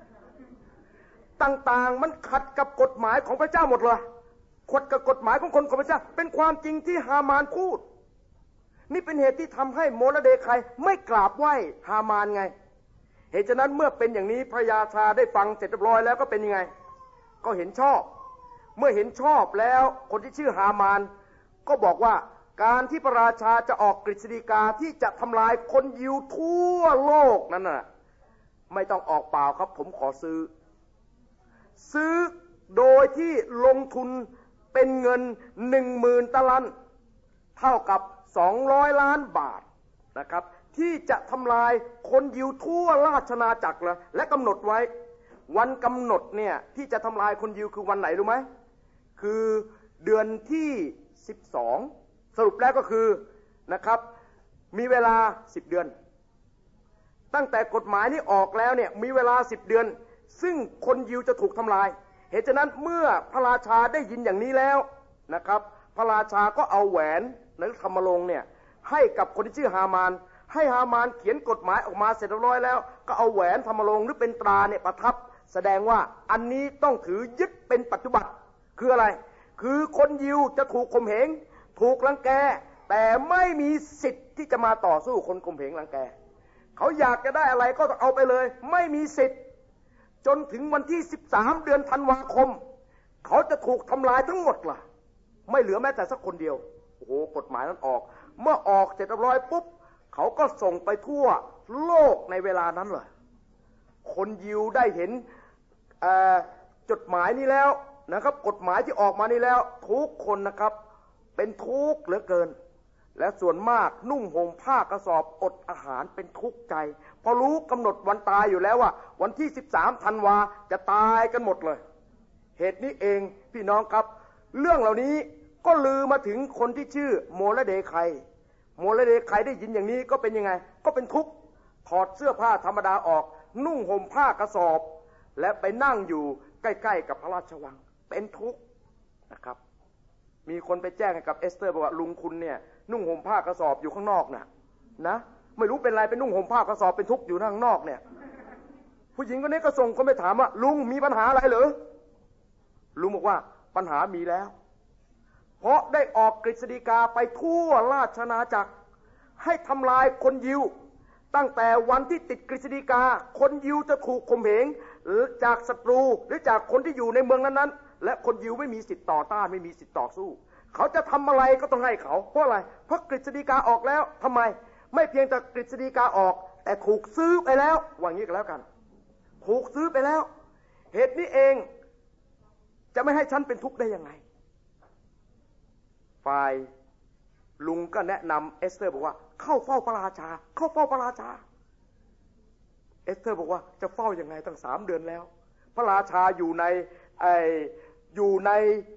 ต่างๆมันขัดกับกฎหมายของพระเจ้าหมดเลยขัดกับกฎหมายของคนของพระเจ้าเป็นความจริงที่ฮามานพูดนี่เป็นเหตุที่ทำให้โมลเดไคไม่กราบไหว้ฮามานไงเหตุฉะนั้นเมื่อเป็นอย่างนี้พระราชาได้ฟังเสร็จเรียบร้อยแล้วก็เป็นยังไงก็เห็นชอบเมื่อเห็นชอบแล้วคนที่ชื่อฮามานก็บอกว่าการที่พระราชาจะออกกฤษฎีกาที่จะทำลายคนยิวทั่วโลกนั้นน่ะไม่ต้องออกเปล่าครับผมขอซื้อซื้อโดยที่ลงทุนเป็นเงินหนึ่งหมื่นตะลันเท่ากับสองร้อยล้านบาทนะครับที่จะทำลายคนยิวทั่วราชอาณาจักรเลยและกำหนดไว้วันกำหนดเนี่ยที่จะทำลายคนยิวคือวันไหนรู้ไหมคือเดือนที่สิบสองสรุปแล้วก็คือนะครับมีเวลาสิบเดือนตั้งแต่กฎหมายนี้ออกแล้วเนี่ยมีเวลาสิบเดือนซึ่งคนยิวจะถูกทำลายเหตุฉะนั้นเมื่อพระราชาได้ยินอย่างนี้แล้วนะครับพระราชาก็เอาแหวนในธรรมรงค์เนี่ยให้กับคนที่ชื่อฮามานให้ฮามานเขียนกฎหมายออกมาเสร็จเรียบร้อยแล้วก็เอาแหวนธรรมรงค์หรือเป็นตราเนี่ยประทับแสดงว่าอันนี้ต้องถือยึดเป็นปัจจุบันคืออะไรคือคนยิวจะถูกข่มเหงถูกรังแกแต่ไม่มีสิทธิ์ที่จะมาต่อสู้คนข่มเหงรังแกเขาอยากจะได้อะไรก็ต้องเอาไปเลยไม่มีสิทธิ์จนถึงวันที่สิบสามเดือนธันวาคมเขาจะถูกทำลายทั้งหมดล่ะไม่เหลือแม้แต่สักคนเดียวโอ้โหกฎหมายนั้นออกเมื่อออกเสร็จเรียบร้อยปุ๊บเขาก็ส่งไปทั่วโลกในเวลานั้นเลยคนยิวได้เห็นจดหมายนี้แล้วนะครับกฎหมายที่ออกมานี้แล้วทุกคนนะครับเป็นทุกข์เหลือเกินและส่วนมากนุ่งห่มผ้ากระสอบอดอาหารเป็นทุกข์ใจพอรู้กำหนดวันตายอยู่แล้วว่าวันที่สิบสามธันวาจะตายกันหมดเลยเหตุนี้เองพี่น้องครับเรื่องเหล่านี้ก็ลือมาถึงคนที่ชื่อโมลเดไคโมลเดไคได้ยินอย่างนี้ก็เป็นยังไงก็เป็นทุกข์ถอดเสื้อผ้าธรรมดาออกนุ่งห่มผ้ากระสอบและไปนั่งอยู่ใกล้ๆกับพระราชวังเป็นทุกข์นะครับมีคนไปแจ้งกับเอสเตอร์บอกว่าลุงคุณเนี่ยนุ่งห่มผ้ากระสอบอยู่ข้างนอกน่ะนะไม่รู้เป็นไรเป็นนุ่งห่มผ้ากระสอบเป็นทุกข์อยู่ข้างนอกเนี่ยผู้หญิงคนนี้ก็ส่งคนไปถามว่าลุงมีปัญหาอะไรเหรอลุงบอกว่าปัญหามีแล้วเพราะได้ออกกฤษฎีกาไปทั่วราชอาณาจักรให้ทำลายคนยิวตั้งแต่วันที่ติดกฤษฎีกาคนยิวจะถูกข่มเหงหรือจากศัตรูหรือจากคนที่อยู่ในเมืองนั้นๆและคนยิวไม่มีสิทธิ์ต่อต้านไม่มีสิทธิ์ต่อสู้เขาจะทำอะไรก็ต้องให้เขาเพราะอะไรเพราะกฤษฎีกาออกแล้วทำไมไม่เพียงแต่กฤษฎีกาออกแต่ถูกซื้อไปแล้วว่างี้ก็แล้วกันถูกซื้อไปแล้วเหตุนี้เองจะไม่ให้ฉันเป็นทุกข์ได้ยังไงฝ่ายลุงก็แนะนำเอสเตอร์บอกว่าเข้าเฝ้าพระราชาเข้าเฝ้าพระราชาเอสเตอร์บอกว่าจะเฝ้ายังไงตั้งสามเดือนแล้วพระราชาอยู่ในไออยู่ใน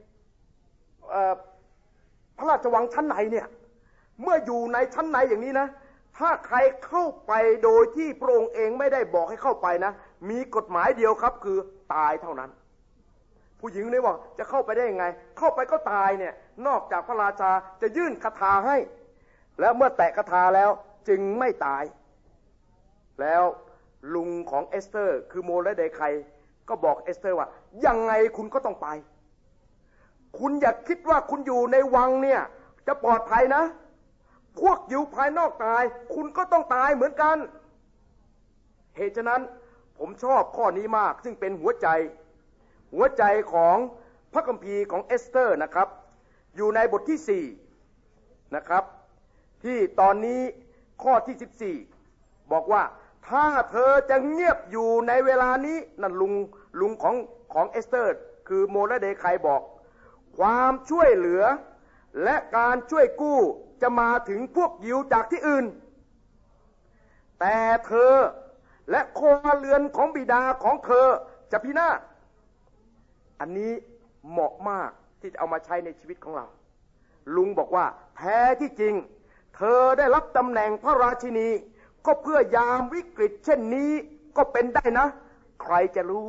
พระราชวังชั้นไหนเนี่ยเมื่ออยู่ในชั้นไหนอย่างนี้นะถ้าใครเข้าไปโดยที่พระองค์เองไม่ได้บอกให้เข้าไปนะมีกฎหมายเดียวครับคือตายเท่านั้นผู้หญิงนี่บอกจะเข้าไปได้ยังไงเข้าไปก็ตายเนี่ยนอกจากพระราชาจะยื่นคาถาให้แล้วเมื่อแตะคาถาแล้วจึงไม่ตายแล้วลุงของเอสเตอร์คือโมเลเดไคก็บอกเอสเตอร์ว่ายังไงคุณก็ต้องไปคุณอย่าคิดว่าคุณอยู่ในวังเนี่ยจะปลอดภัยนะพวกยิวภายนอกตายคุณก็ต้องตายเหมือนกันเหตุฉะนั้นผมชอบข้อนี้มากซึ่งเป็นหัวใจหัวใจของพระคัมภีร์ของเอสเตอร์นะครับอยู่ในบทที่สี่นะครับที่ตอนนี้ข้อที่สิบสี่บอกว่าถ้าเธอจะเงียบอยู่ในเวลานี้นั่นลุงลุงของของเอสเตอร์คือโมเลเดไคบอกความช่วยเหลือและการช่วยกู้จะมาถึงพวกยิวจากที่อื่นแต่เธอและครัวเรือนของบิดาของเธอจะพินาศอันนี้เหมาะมากที่จะเอามาใช้ในชีวิตของเราลุงบอกว่าแท้ที่จริงเธอได้รับตำแหน่งพระราชินีก็เพื่อยามวิกฤตเช่นนี้ก็เป็นได้นะใครจะรู้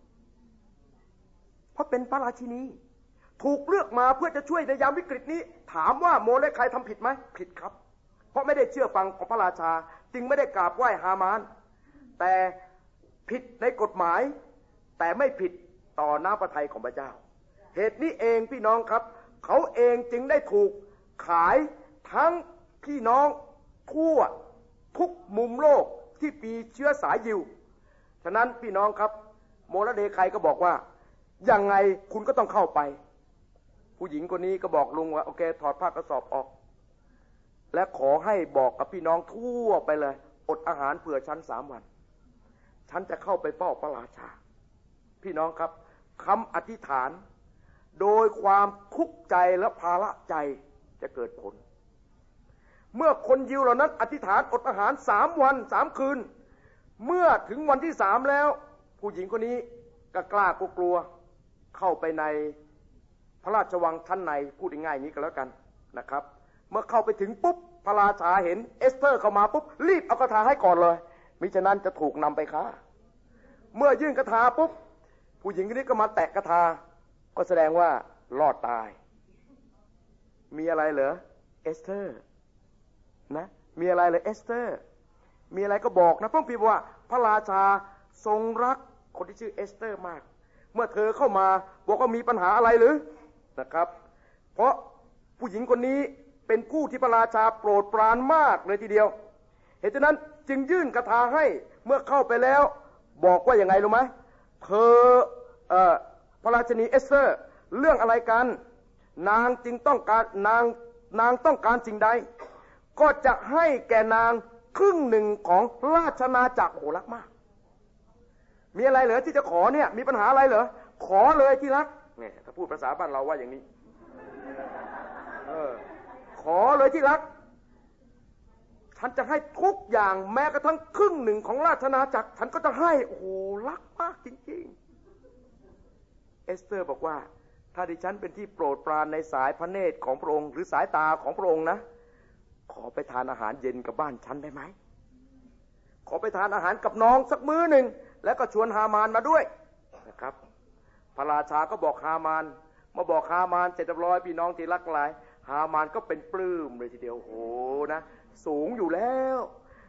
เพราะเป็นพระราชินีถูกเลือกมาเพื่อจะช่วยในยามวิกฤตนี้ถามว่าโมเลไคทำผิดไหมผิดครับเพราะไม่ได้เชื่อฟังของพระราชาจึงไม่ได้กราบไหว้ฮามานแต่ผิดในกฎหมายแต่ไม่ผิดต่อน้ำพระทัยของพระเจ้าเหตุนี้เองพี่น้องครับเขาเองจึงได้ถูกขายทั้งพี่น้องทั่วทุกมุมโลกที่มีเชื้อสายยิวฉะนั้นพี่น้องครับโมเลเดไคก็บอกว่ายังไงคุณก็ต้องเข้าไปผู้หญิงคนนี้ก็บอกลุงว่าโอเคถอดผ้ากระสอบออกและขอให้บอกกับพี่น้องทั่วไปเลยอดอาหารเผื่อฉันสามวันฉันจะเข้าไปเฝ้าพระราชาพี่น้องครับคำอธิษฐานโดยความทุกข์ใจและภาระใจจะเกิดผลเมื่อคนยิวเหล่านั้นอธิษฐานอดอาหารสามวันสามคืนเมื่อถึงวันที่สามแล้วผู้หญิงคนนี้ก็กล้ากลัวเข้าไปในพระราชวังชั้นในพูดง่ายๆนี้ก็แล้วกันนะครับเมื่อเข้าไปถึงปุ๊บพระราชาเห็นเอสเตอร์เข้ามาปุ๊บรีบเอาคาถาให้ก่อนเลยมิฉะนั้นจะถูกนำไปฆ่าเมื่อยื่นคาถาปุ๊บผู้หญิงคนนี้ก็มาแตะคาถาก็แสดงว่ารอดตายมีอะไรเหรอเอสเตอร์นะมีอะไรเหรอเอสเตอร์มีอะไรก็บอกนะพระคัมภีร์ว่าพระราชาทรงรักคนที่ชื่อเอสเตอร์มากเมื่อเธอเข้ามาบอกว่ามีปัญหาอะไรหรือนะครับเพราะผู้หญิงคนนี้เป็นผู้ที่พระราชาโปรดปรานมากเลยทีเดียวเหตุฉะนั้นจึงยื่นคาถาให้เมื่อเข้าไปแล้วบอกว่าอย่างไงรู้ไหมเธอเอ่อพระราชินีเอสเตอร์เรื่องอะไรกันนางจึงต้องการนางนางต้องการสิ่งใดก็จะให้แก่นางครึ่งหนึ่งของราชอาณาจักรโหรักมากมีอะไรเหรอที่จะขอเนี่ยมีปัญหาอะไรเหรอขอเลยที่รักเนี่ยถ้าพูดภาษาบ้านเราว่าอย่างนี้เออขอเลยที่รักฉันจะให้ทุกอย่างแม้กระทั่งครึ่งหนึ่งของราชอาณาจักรฉันก็จะให้โอ้โหรักมากจริงๆเอสเตอร์บอกว่าถ้าดิฉันเป็นที่โปรดปรานในสายพระเนตรของพระองค์หรือสายตาของพระองค์นะขอไปทานอาหารเย็นกับบ้านฉันได้ไหมขอไปทานอาหารกับน้องสักมื้อหนึ่งแล้วก็ชวนฮามานมาด้วยนะครับพระราชาก็บอกฮามานมาบอกฮามานเสร็จเรียบร้อยพี่น้องที่รักหลายฮามานก็เป็นปลื้มเลยทีเดียวโหนะสูงอยู่แล้ว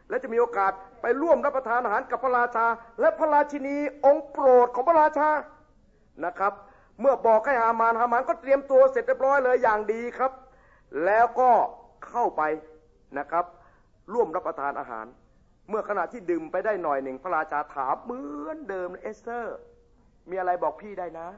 และจะมีโอกาสไปร่วมรับประทานอาหารกับพระราชาและพระราชินีองค์โปรดของพระราชานะครับเมื่อบอกให้ฮามานฮามานก็เตรียมตัวเสร็จเรียบร้อยเลยอย่างดีครับแล้วก็เข้าไปนะครับร่วมรับประทานอาหารเมื่อขณะที่ดื่มไปได้หน่อยหนึ่งพระราชาถามเหมือนเดิมเอสเธอร์มีอะไรบอกพี่ได้นะ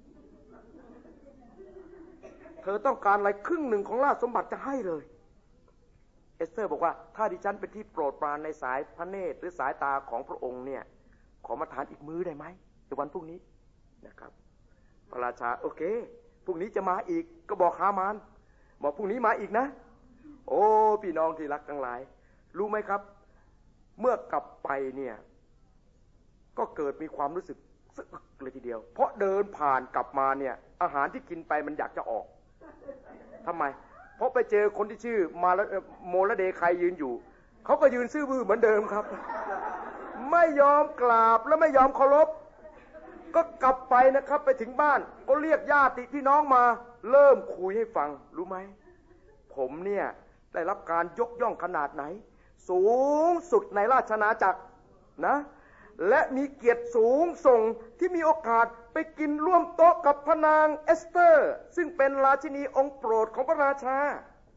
เธอต้องการอะไรครึ่งหนึ่งของราชสมบัติจะให้เลยเอสเธอร์บอกว่าถ้าดิฉันเป็นที่โปรดปรานในสายพระเนตรหรือสายตาของพระองค์เนี่ยขอมาทานอีกมื้อได้ไหมในวันพรุ่งนี้นะครับพระราชาโอเคพรุ่งนี้จะมาอีกก็บอกฮามานบอกพรุ่งนี้มาอีกนะโอ้พี่น้องที่รักทั้งหลายรู้ไหมครับเมื่อกลับไปเนี่ยก็เกิดมีความรู้สึกสึกเลยทีเดียวเพราะเดินผ่านกลับมาเนี่ยอาหารที่กินไปมันอยากจะออกทำไมเพราะไปเจอคนที่ชื่อมาโมลเดไคยืนอยู่เขาก็ยืนซื่อบื้อเหมือนเดิมครับไม่ยอมกราบและไม่ยอมเคารพก็กลับไปนะครับไปถึงบ้านก็เรียกญาติพี่น้องมาเริ่มคุยให้ฟังรู้ไหมผมเนี่ยได้รับการยกย่องขนาดไหนสูงสุดในราชอาณาจักรนะและมีเกียรติสูงส่งที่มีโอกาสไปกินร่วมโต๊ะกับพระนางเอสเธอร์ซึ่งเป็นราชินีองค์โปรดของพระราชา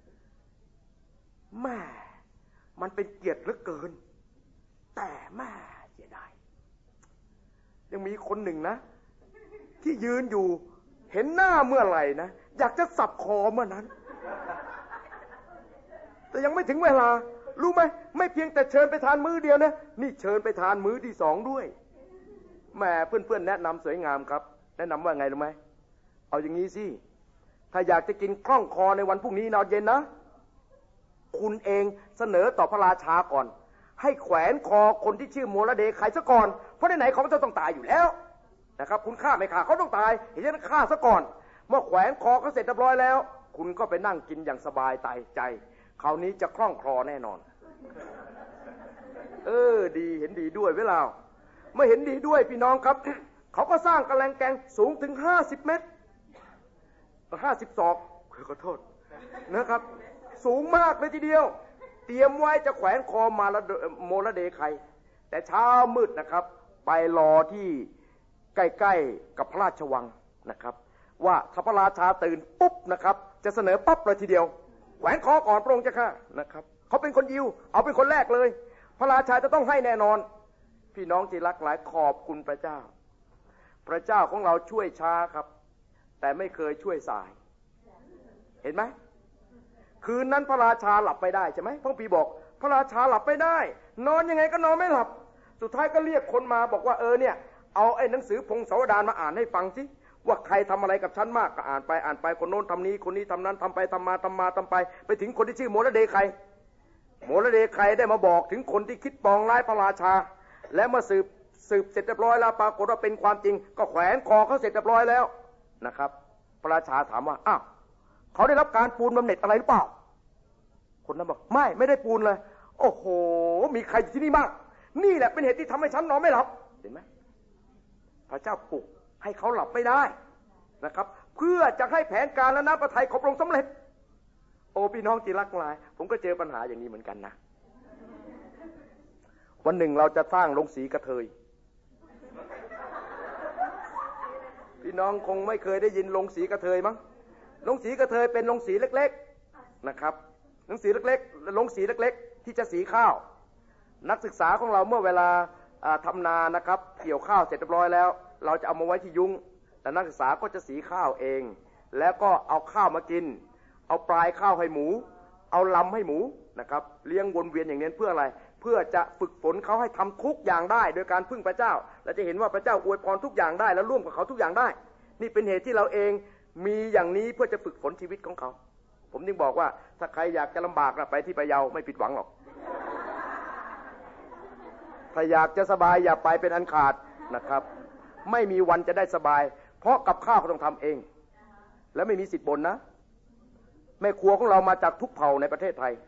แม่มันเป็นเกียรติเหลือเกินแต่แม่เสียดายยังมีคนหนึ่งนะที่ยืนอยู่เห็นหน้าเมื่อไหร่นะอยากจะสับคอเมื่อนั้นแต่ยังไม่ถึงเวลารู้ไหมไม่เพียงแต่เชิญไปทานมื้อเดียวนะนี่เชิญไปทานมื้อที่สองด้วยแหมเพื่อนๆแนะนำสวยงามครับแนะนำว่าไงรู้ไหมเอาอย่างนี้สิถ้าอยากจะกินคล่องคอในวันพรุ่งนี้นอนเย็นนะคุณเองเสนอต่อพระราชาก่อนให้แขวนคอคนที่ชื่อโมลเดไคซะก่อนเพราะไหนๆเขาจะต้องตายอยู่แล้วนะครับคุณฆ่าไม่ฆ่าเขาต้องตายเห็นไหมฆ่าซะก่อนเมื่อแขวนคอเขาเสร็จเรียบร้อยแล้วคุณก็ไปนั่งกินอย่างสบายใจคราวนี้จะคล่องคลอแน่นอนเออดีเห็นดีด้วยเวลาเมื่อเห็นดีด้วยพี่น้องครับ เขาก็สร้างกระแลงแกงสูงถึงห้าสิบเมตรห้าสิบศอกขอโทษนะครับสูงมากเลยทีเดียวเตรียมไว้จะแขวนคอมาโมลเดไคแต่เช้ามืดนะครับไปรอที่ใกล้ๆกับพระราชวังนะครับว่าถ้าพระราชาตื่นปุ๊บนะครับจะเสนอปั๊บเลยทีเดียวแขวนคอก่อนพระองค์จะฆ่านะครับเขาเป็นคนยิวเอาเป็นคนแรกเลยพระราชาจะต้องให้แน่นอนพี่น้องที่รักหลายขอบคุณพระเจ้าพระเจ้าของเราช่วยช้าครับแต่ไม่เคยช่วยสายเห็นไหมคืนนั้นพระราชาหลับไม่ได้ใช่ไหมพระปีบอกพระราชาหลับไม่ได้นอนยังไงก็นอนไม่หลับสุดท้ายก็เรียกคนมาบอกว่าเออเนี่ยเอาไอ้หนังสือพงศาวดารมาอ่านให้ฟังสิว่าใครทำอะไรกับฉันมากก็อ่านไปอ่านไปคนโน้นทำนี้คนนี้ทำนั้นทำไปทำมาทำมาทำไปไปถึงคนที่ชื่อโมลเดไคโมลเดไคได้มาบอกถึงคนที่คิดปองร้ายพระราชาและเมื่อสืบสืบเสร็จเรียบร้อยแล้วปรากฏว่าเป็นความจริงก็แขวนคอเขาเสร็จเรียบร้อยแล้วนะครับพระราชาถามว่าอ้าวเขาได้รับการปูนบำเหน็จอะไรหรือเปล่าคนนั้นบอกไม่ไม่ได้ปูนเลยโอ้โหมีใครอยู่ที่นี่บ้างนี่แหละเป็นเหตุที่ทำให้ฉันนอนไม่หลับเห็นไหมพระเจ้าปลุกให้เขาหลับไม่ได้นะครับเพื่อจะให้แผนการและน้ำพระทัยของพระองค์สำเร็จโอ้พี่น้องที่รักหลายผมก็เจอปัญหาอย่างนี้เหมือนกันนะวันหนึ่งเราจะสร้างโรงสีกระเทยพี่น้องคงไม่เคยได้ยินโรงสีกระเทยมั้งโรงสีกระเทยเป็นโรงสีเล็กๆนะครับโรงสีเล็กๆโรงสีเล็กๆที่จะสีข้าวนักศึกษาของเราเมื่อเวลาทำนานะครับเกี่ยวข้าวเสร็จเรียบร้อยแล้วเราจะเอามาไว้ที่ยุ้งแต่นักศึกษาก็จะสีข้าวเองแล้วก็เอาข้าวมากินเอาปลายข้าวให้หมูเอาลำให้หมูนะครับเลี้ยงวนเวียนอย่างนี้เพื่ออะไรเพื่อจะฝึกฝนเขาให้ทำทุกอย่างได้โดยการพึ่งพระเจ้าและจะเห็นว่าพระเจ้าอวยพรทุกอย่างได้แล้วร่วมกับเขาทุกอย่างได้นี่เป็นเหตุที่เราเองมีอย่างนี้เพื่อจะฝึกฝนชีวิตของเขาผมจึงบอกว่าถ้าใครอยากจะลำบากนะไปที่พะเยาไม่ผิดหวังหรอกถ้าอยากจะสบายอย่าไปเป็นอันขาดนะครับไม่มีวันจะได้สบายเพราะกับข้าวเขาต้องทำเองและไม่มีสิทธิ์บ่นนะแม่ครัวของเรามาจากทุกเผ่าในประเทศไทย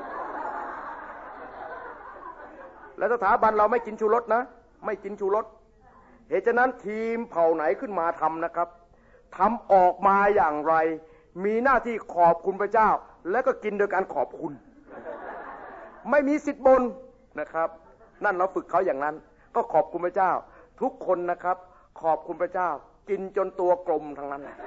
และสถาบันเราไม่กินชูรสนะไม่กินชูรสเหตุฉะนั้นทีมเผ่าไหนขึ้นมาทำนะครับทำออกมาอย่างไรมีหน้าที่ขอบคุณพระเจ้าและก็กินโดยการขอบคุณไม่มีสิทธิ์บ่นนะครับนั่นเราฝึกเขาอย่างนั้นก็ขอบคุณพระเจ้าทุกคนนะครับขอบคุณพระเจ้ากินจนตัวกลมทั้งนั้นแหละ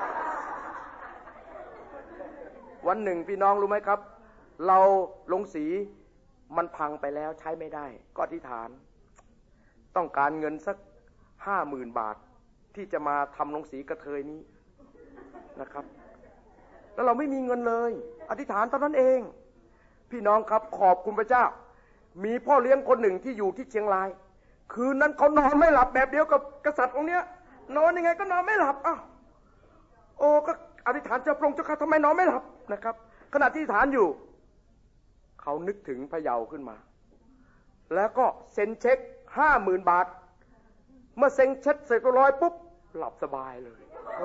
วันหนึ่งพี่น้องรู้ไหมครับเราลงสีมันพังไปแล้วใช้ไม่ได้ก็อธิษฐานต้องการเงินสักห้าหมื่นบาทที่จะมาทำลงสีกระเทยนี้นะครับแล้วเราไม่มีเงินเลยอธิษฐานตอนนั้นเองพี่น้องครับขอบคุณพระเจ้ามีพ่อเลี้ยงคนหนึ่งที่อยู่ที่เชียงรายคืนนั้นเขานอนไม่หลับแบบเดียวกับกษัตริย์องค์เนี้ยนอนยังไงก็นอนไม่หลับอ้าวโอ้ก็อธิษฐานเจ้าพระองค์เจ้าข้าทำไมนอนไม่หลับนะครับขณะที่อธิษฐานอยู่เขานึกถึงพระเยาว์ขึ้นมาแล้วก็เซ็นเช็คห้าหมื่นบาทเมื่อเซ็นเช็คเสร็จเรียบร้อยปุ๊บหลับสบายเลย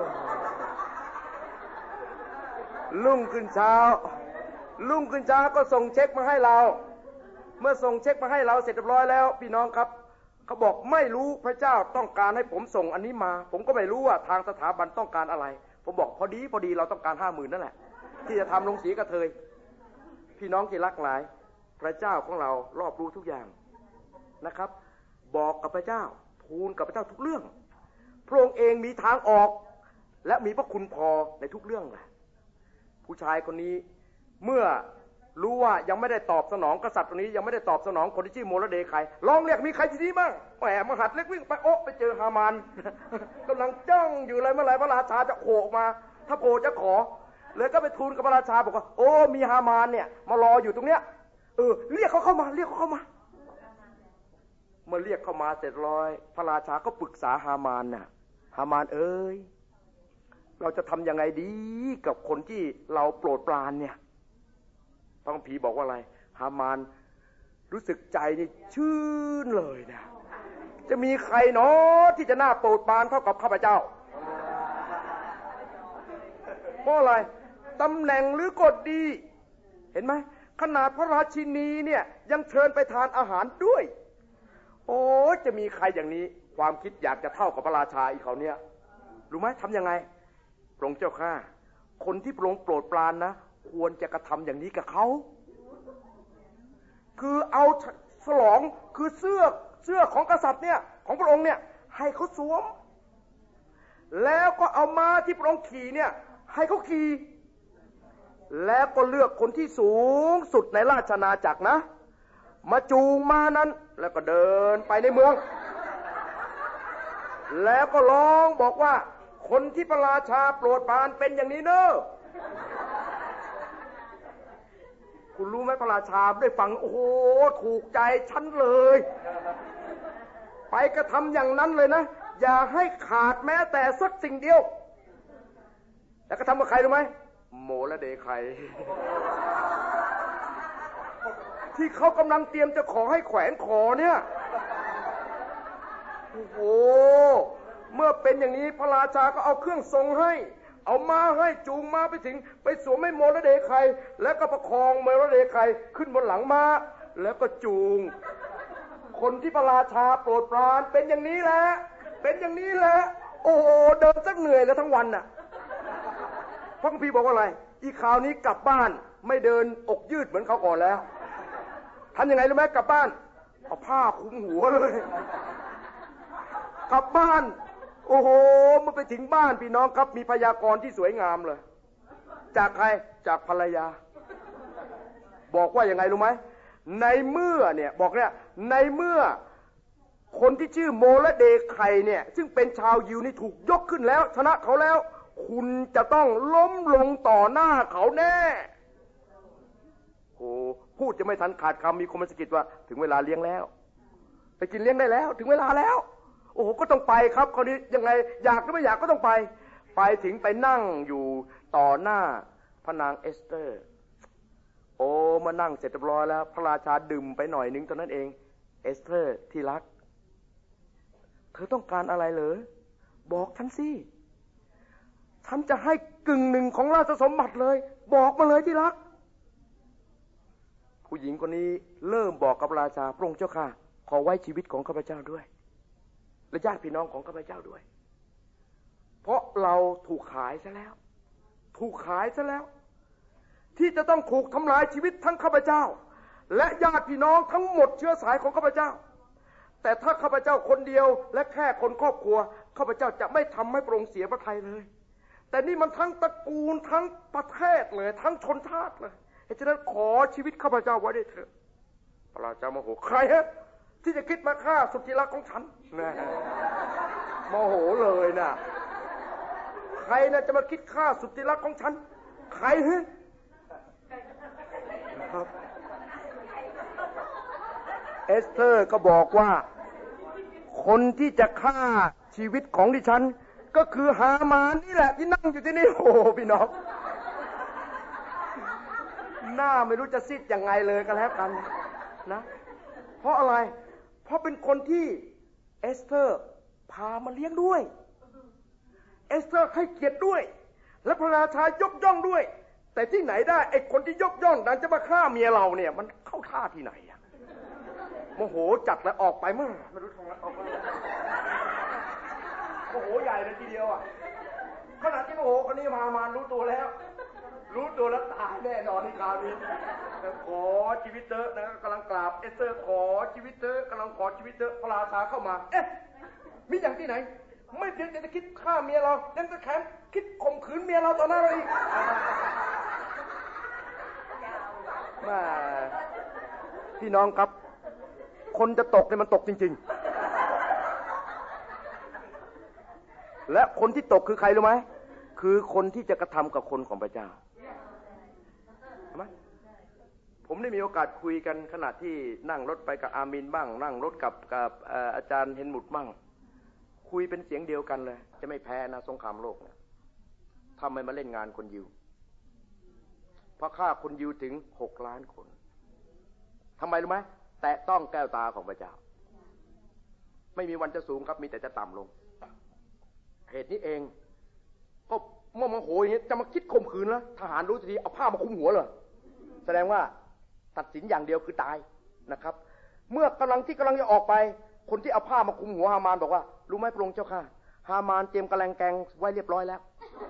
รุ่งขึ้นเช้ารุ่งขึ้นเช้าก็ส่งเช็คมาให้เราเมื่อส่งเช็คมาให้เราเสร็จเรียบร้อยแล้วพี่น้องครับเขาบอกไม่รู้พระเจ้าต้องการให้ผมส่งอันนี้มาผมก็ไม่รู้ว่าทางสถาบันต้องการอะไรผมบอกพอดีพอดีเราต้องการห้าหมื่นนั่นแหละที่จะทำลงสีกระเทยพี่น้องที่รักหลายพระเจ้าของเรารอบรู้ทุกอย่างนะครับบอกกับพระเจ้าทูลกับพระเจ้าทุกเรื่องพระองค์เองมีทางออกและมีพระคุณพอในทุกเรื่องแหละผู้ชายคนนี้เมื่อรู้ว่ายังไม่ได้ตอบสนองกษัตริย์คนนี้ยังไม่ได้ตอบสนองคนที่ชื่อโมระเดไคลองเรียกมีใครที่นี่บ้างแหมมหัดเล็กวิ่งไปโอ๊ะไปเจอฮามานกำลังจ้องอยู่เลยเมื่อไหร่พระราชาจะโผล่มาถ้าโผล่จะขอเลยก็ไปทูลกับพระราชาบอกว่าโอ้มีฮามานเนี่ยมารออยู่ตรงเนี้ยเออเรียกเขาเข้ามาเรียกเขาเข้ามาเมื่อเรียกเข้ามาเสร็จร้อยพระราชาก็ปรึกษาฮามานน่ะฮามานเอ้ยเราจะทำยังไงดีกับคนที่เราโปรดปรานเนี่ยพระคัมภีร์บอกว่าอะไรฮามานรู้สึกใจนี่ชื่นเลยนะจะมีใครเนาะที่จะน่าโปรดปรานเท่ากับข้าพเจ้าเพราะอะไรตำแหน่งหรือกฎดีเห็นไหมขนาดพระราชินีเนี่ยยังเชิญไปทานอาหารด้วยโอ้จะมีใครอย่างนี้ความคิดอยากจะเท่ากับพระราชาอีกเขาเนี่ยรู้ไหมทำยังไงพระองค์เจ้าข้าคนที่พระองค์โปรดปรานนะควรจะกระทำอย่างนี้กับเขาคือเอาฉลองคือเสื้อเสื้อของกษัตริย์เนี่ยของพระองค์เนี่ยให้เขาสวมแล้วก็เอาม้าที่พระองค์ขี่เนี่ยให้เขาขี่แล้วก็เลือกคนที่สูงสุดในราชอาณาจักรนะมาจูงม้านั้นแล้วก็เดินไปในเมืองแล้วก็ร้องบอกว่าคนที่พระราชาโปรดปรานเป็นอย่างนี้เนอะคุณรู้ไหมพระราชาได้ฟังโอ้โหถูกใจฉันเลยไปกระทำอย่างนั้นเลยนะอย่าให้ขาดแม้แต่สักสิ่งเดียวแล้วก็ทำกับใครรู้ไหมโมระเดไคที่เขากำลังเตรียมจะขอให้แขวนคอเนี่ยโอ้โหเมื่อเป็นอย่างนี้พระราชาก็เอาเครื่องทรงให้เอามาให้จูงมาไปถึงไปสวมให้โมระเดไคแล้วก็ประคองโมระเดไคขึ้นบนหลังม้าแล้วก็จูงคนที่พระราชาโปรดปรานเป็นอย่างนี้แหละเป็นอย่างนี้แหละโอ้โหเดินสักเหนื่อยแล้วทั้งวันน่ะพระคัมภีร์บอกว่าอะไรอีคราวนี้กลับบ้านไม่เดินอกยืดเหมือนเขาก่อนแล้วทำยังไงรู้ไหมกลับบ้านเอาผ้าคลุมหัวเลยกลับบ้านโอ้โหเมื่อไปถึงบ้านพี่น้องครับมีพยากรณ์ที่สวยงามเลยจากใครจากภรรยาบอกว่ายังไงรู้ไหมในเมื่อเนี่ยบอกเนี่ยในเมื่อคนที่ชื่อโมระเดไคเนี่ยซึ่งเป็นชาวยิวนี่ถูกยกขึ้นแล้วชนะเขาแล้วคุณจะต้องล้มลงต่อหน้าเขาแน่โอ้พูดจะไม่ทันขาดคำมีคนมาสะกิดว่าถึงเวลาเลี้ยงแล้วไปกินเลี้ยงได้แล้วถึงเวลาแล้วโอ้โหก็ต้องไปครับคราวนี้ยังไงอยากหรือไม่อยากก็ต้องไปไปถึงไปนั่งอยู่ต่อหน้าพระนางเอสเตอร์โอ้มานั่งเสร็จเรียบร้อยแล้วพระราชาดื่มไปหน่อยนึงเท่านั้นเองเอสเตอร์ที่รักเธอต้องการอะไรเหรอบอกฉันสิฉันจะให้กึ่งหนึ่งของราชสมบัติเลยบอกมาเลยที่รักผู้หญิงคนนี้เริ่มบอกกับราชาพระองค์เจ้าค่ะขอไว้ชีวิตของข้าพเจ้าด้วยและญาติพี่น้องของข้าพเจ้าด้วยเพราะเราถูกขายซะแล้วถูกขายซะแล้วที่จะต้องถูกทำลายชีวิตทั้งข้าพเจ้าและญาติพี่น้องทั้งหมดเชื้อสายของข้าพเจ้าแต่ถ้าข้าพเจ้าคนเดียวและแค่คนครอบครัวข้าพเจ้าจะไม่ทำให้พระองค์เสียพระทัยเลยแต่นี่มันทั้งตระกูลทั้งประเทศเลยทั้งชนชาติเลยเหตุฉะนั้นขอชีวิตข้าพเจ้าไว้ได้เถอะพระราชาโมโหใครฮะที่จะคิดมาฆ่าสุดที่รักของฉันนะโมโหเลยนะใครนะจะมาคิดฆ่าสุดที่รักของฉันใครฮะครับเอสเธอร์ก็บอกว่าคนที่จะฆ่าชีวิตของดิฉันก็คือฮามานนี่แหละที่นั่งอยู่ที่นี่โอ้พี่น้องหน้าไม่รู้จะซีดยังไงเลยก็แล้วกันนะเพราะอะไรเพราะเป็นคนที่เอสเธอร์พามาเลี้ยงด้วยเอสเธอร์ให้เกียรติด้วยและพระราชายกย่องด้วยแต่ที่ไหนได้ไอ้คนที่ยกย่องดันจะมาฆ่าเมียเราเนี่ยมันเข้าท่าที่ไหนอะโมโหจัดแล้วออกไปเมื่อไม่รู้ทางแล้วออกไปโมโหใหญ่เลยทีเดียวอ่ะขนาดที่โมโหคนนี้มามารู้ตัวแล้วรู้ตัวแล้วตายแน่นอนในคราวนี้ขอชีวิตเตอร์นะกำลังกราบเอสเธอร์ขอชีวิตเตอร์กำลังขอชีวิตเตอร์พระราชาเข้ามาเอ๊ะมีอย่างที่ไหนไม่เพียงแต่จะคิดฆ่าเมียเรายังจะแค้นคิดข่มขืนเมียเราต่อหน้าเราอีกมาพี่น้องครับคนจะตกเนี่ยมันตกจริงๆและคนที่ตกคือใครรู้ไหมคือคนที่จะกระทำกับคนของพระเจ้าใช่ไหมผมได้มีโอกาสคุยกันขณะที่นั่งรถไปกับอามินบ้างนั่งรถกับกับอาจารย์เฮนมุตบ้างคุยเป็นเสียงเดียวกันเลยจะไม่แพ้นะสงครามโลกเนี่ยทำไมมาเล่นงานคนยิวเพราะฆ่าคนยิวถึงหกล้านคนทำไมรู้ไหมแตะต้องแก้วตาของพระเจ้าไม่มีวันจะสูงครับมีแต่จะต่ำลงเหตุนี้เองก็เมื่อโมโหอย่างนี้จะมาคิดข่มขืนแล้วทหารรู้ทีเอาผ้ามาคลุมหัวเลยแสดงว่าตัดสินอย่างเดียวคือตายนะครับเมื่อกำลังที่กำลังจะออกไปคนที่เอาผ้ามาคลุมหัวฮามานบอกว่ารู้ไหมพระองค์เจ้าข้าฮามานเตรียมกระแลงแกงไว้เรียบร้อยแล้ว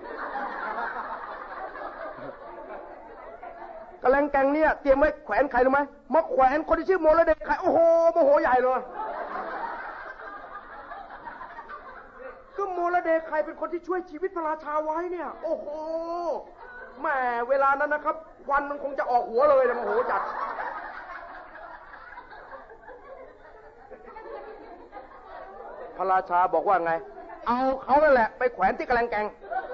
กระแลงแกงเนี่ยเตรียมไว้แขวนใครรู้ไหมมาแขวนคนที่ชื่อโมระเดคายโอ้โหโมโหใหญ่เลยก็โมระเดคายเป็นคนที่ช่วยชีวิตพระราชาไว้เนี่ยโอ้โหแหมเวลานั้นนะครับควันมันคงจะออกหัวเลยนะโมโหจัดพระราชาบอกว่าไงเอาเขานั่นแหละไปแขวนที่กระแลงแกง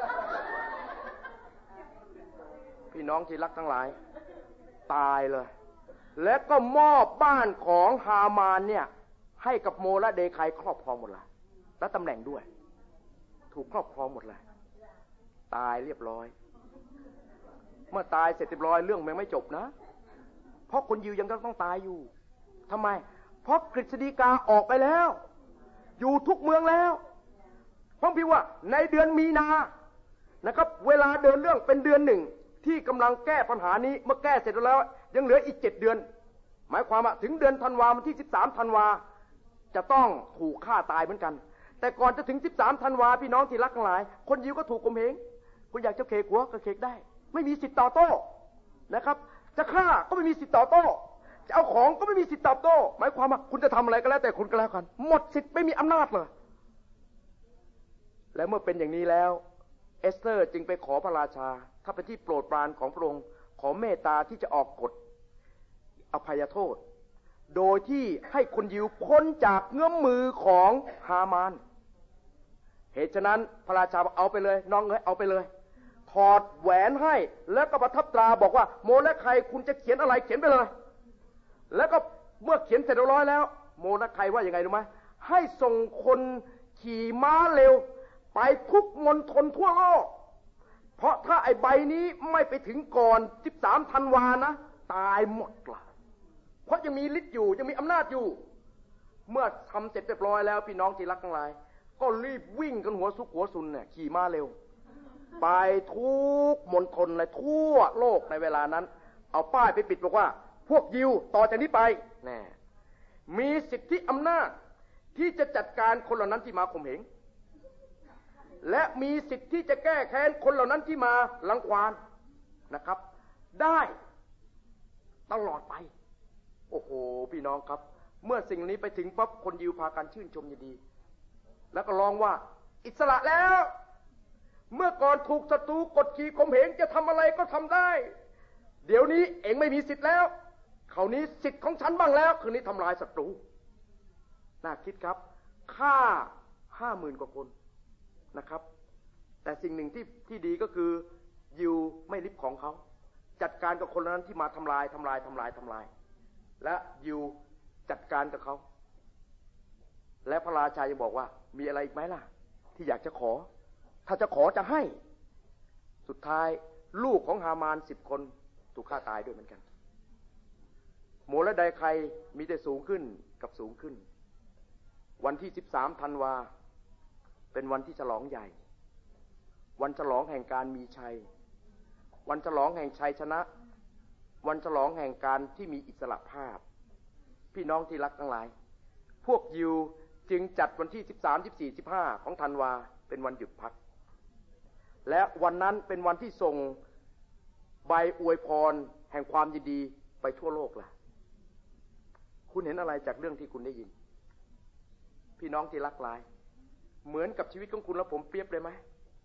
พี่น้องที่รักทั้งหลายตายเลยและก็มอบบ้านของฮามานเนี่ยให้กับโมระเดคายครอบครองหมดเลยและตำแหน่งด้วยถูกครอบครองหมดเลยตายเรียบร้อยเมื่อตายเสร็จเรียบร้อยเรื่องมันไม่จบนะเพราะคนยิวยังต้องตายอยู่ทำไมเพราะกฤษฎีกาออกไปแล้วอยู่ทุกเมืองแล้วเพราะพี่ว่าในเดือนมีนานะครับเวลาเดินเรื่องเป็นเดือนหนึ่งที่กำลังแก้ปัญหานี้เมื่อแก้เสร็จแล้วยังเหลืออีกเจ็ดเดือนหมายความว่าถึงเดือนธันวาคมวันที่สิบสามธันวาจะต้องถูกฆ่าตายเหมือนกันแต่ก่อนจะถึงสิบสามธันวาพี่น้องที่รักทั้งหลายคนยิวก็ถูกข่มเหงคุณอยากจะเคกหัวก็เคกได้ไม่มีสิทธิ์ต่อโต้นะครับจะฆ่าก็ไม่มีสิทธิ์ต่อโต้จะเอาของก็ไม่มีสิทธิ์ตอบโต้หมายความว่าคุณจะทำอะไรก็แล้วแต่คุณก็แล้วกันหมดสิทธิ์ไม่มีอำนาจเลยและเมื่อเป็นอย่างนี้แล้วเอสเธอร์จึงไปขอพระราชาถ้าเป็นที่โปรดปรานของพระองค์ขอเมตตาที่จะออกกฎอภัยโทษโดยที่ให้คนยิวพ้นจากเงื้อมมือของฮามานเหตุฉะนั้นพระราชาเอาไปเลยน้องเอ๋ยเอาไปเลยถอดแหวนให้แล้วก็ประทับตราบอกว่าโมระไคคุณจะเขียนอะไรเขียนไปเลยแล้วก็เมื่อเขียนเสร็จเรียบร้อยแล้วโมระไคว่าอย่างไงรู้ไหมให้ส่งคนขี่ม้าเร็วไปทุกมณฑลทั่วโลกเพราะถ้าไอ้ใบนี้ไม่ไปถึงก่อนสิบสามธันวานะตายหมดละเพราะยังมีฤทธิ์อยู่ยังมีอำนาจอยู่เมื่อทำเสร็จเรียบร้อยแล้วพี่น้องที่รักทั้งหลายก็รีบวิ่งกันหัวซุกหัวซุนเนี่ยขี่ม้าเร็วไปทุกมณฑลเลยทั่วโลกในเวลานั้นเอาป้ายไปปิดบอกว่าพวกยิวต่อจากนี้ไปแน่มีสิทธิอำนาจที่จะจัดการคนเหล่านั้นที่มาข่มเหงและมีสิทธิที่จะแก้แค้นคนเหล่านั้นที่มารังควานนะครับได้ตลอดไปโอ้โหพี่น้องครับเมื่อสิ่งนี้ไปถึงปั๊บคนยิวพากันชื่นชมยินดีแล้วก็ร้องว่าอิสระแล้วเมื่อก่อนถูกศัตรูกดขี่ข่มเหงจะทำอะไรก็ทำได้เดี๋ยวนี้เองไม่มีสิทธิ์แล้วคราวนี้สิทธิ์ของฉันบ้างแล้วคืนนี้ทำลายศัตรูน่าคิดครับฆ่าห้าหมื่นกว่าคนนะครับแต่สิ่งหนึ่งที่ที่ดีก็คือยิวไม่ริบของเขาจัดการกับคนนั้นที่มาทำลายทำลายทำลายทำลายและยิวจัดการกับเขาและพระราชายังบอกว่ามีอะไรอีกไหมล่ะที่อยากจะขอถ้าจะขอจะให้สุดท้ายลูกของฮามานสิบคนถูกฆ่าตายด้วยเหมือนกันโมและไดใครมีแต่สูงขึ้นกับสูงขึ้นวันที่สิบสามธันวาเป็นวันที่ฉลองใหญ่วันฉลองแห่งการมีชัยวันฉลองแห่งชัยชนะวันฉลองแห่งการที่มีอิสระภาพพี่น้องที่รักทั้งหลายพวกยิวจึงจัดวันที่สิบสาม สิบสี่ สิบห้าของธันวาเป็นวันหยุดพักและวันนั้นเป็นวันที่ส่งใบอวยพรแห่งความยินดีไปทั่วโลกล่ะคุณเห็นอะไรจากเรื่องที่คุณได้ยินพี่น้องที่รักหลายเหมือนกับชีวิตของคุณและผมเปรียบเลยไหม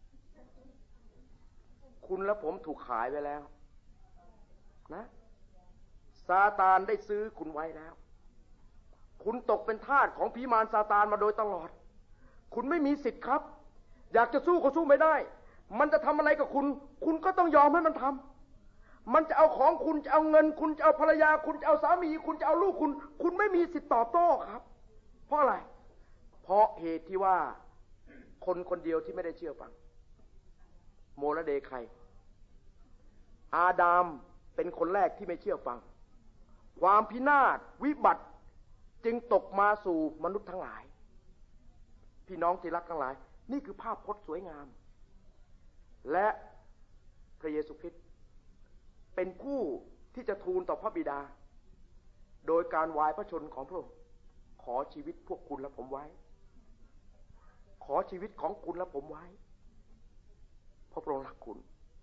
คุณและผมถูกขายไว้แล้วนะซาตานได้ซื้อคุณไว้แล้วคุณตกเป็นทาสของผีมารซาตานมาโดยตลอดคุณไม่มีสิทธิ์ครับอยากจะสู้ก็สู้ไม่ได้มันจะทำอะไรกับคุณคุณก็ต้องยอมให้มันทำมันจะเอาของคุณจะเอาเงินคุณจะเอาภรรยาคุณจะเอาสามีคุณจะเอาลูกคุณคุณไม่มีสิทธิ์ตอบโต้ครับเพราะอะไรเพราะเหตุที่ว่าคนคนเดียวที่ไม่ได้เชื่อฟังโมและเดใครอาดามเป็นคนแรกที่ไม่เชื่อฟังความพินาศวิบัติจึงตกมาสู่มนุษย์ทั้งหลายพี่น้องที่รักทั้งหลายนี่คือภาพพจน์สวยงามและพระเยซูคริสต์เป็นผู้ที่จะทูลต่อพระบิดาโดยการวายพระชนของพระองค์ขอชีวิตพวกคุณและผมไว้ขอชีวิตของคุณและผมไว้เพราะพระองค์รักคุณ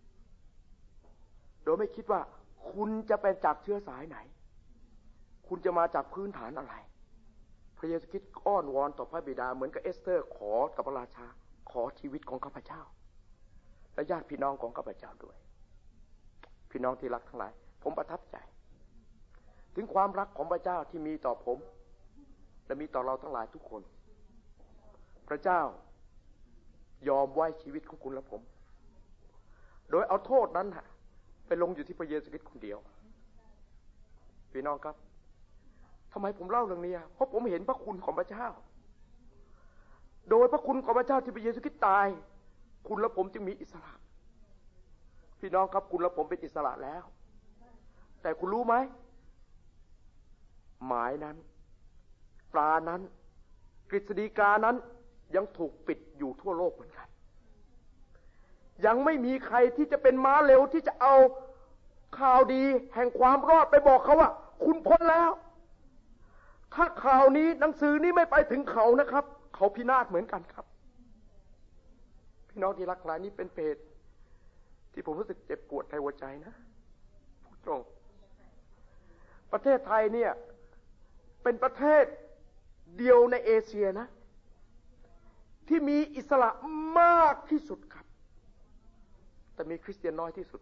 โดยไม่คิดว่าคุณจะเป็นจากเชื้อสายไหนคุณจะมาจากพื้นฐานอะไรพระเยซูคริสต์อ้อนวอนต่อพระบิดาเหมือนกับเอสเธอร์ขอกับพระราชาขอชีวิตของข้าพเจ้าและญาติพี่น้องของข้าพเจ้าด้วยพี่น้องที่รักทั้งหลายผมประทับใจถึงความรักของพระเจ้าที่มีต่อผมและมีต่อเราทั้งหลายทุกคนพระเจ้ายอมไว้ชีวิตของคุณและผมโดยเอาโทษนั้นไปลงอยู่ที่พระเยซูคริสต์คนเดียวพี่น้องครับทำไมผมเล่าเรื่องนี้เพราะผมเห็นพระคุณของพระเจ้าโดยพระคุณของพระเจ้าที่พระเยซูคริสต์ตายคุณและผมจึงมีอิสระพี่น้องครับคุณและผมเป็นอิสระแล้วแต่คุณรู้ไหมหมายนั้นปลานั้นกฤษฎีกานั้นยังถูกปิดอยู่ทั่วโลกเหมือนกันยังไม่มีใครที่จะเป็นม้าเร็วที่จะเอาข่าวดีแห่งความรอดไปบอกเขาว่าคุณพ้นแล้วถ้าข่าวนี้หนังสือนี้ไม่ไปถึงเขานะครับเขาพินาศเหมือนกันครับพี่น้องที่รักหลายนี้เป็นเพศที่ผมรู้สึกเจ็บปวดในหัวใจนะพูดตรงประเทศไทยเนี่ยเป็นประเทศเดียวในเอเชียนะที่มีอิสระมากที่สุดครับแต่มีคริสเตียนน้อยที่สุด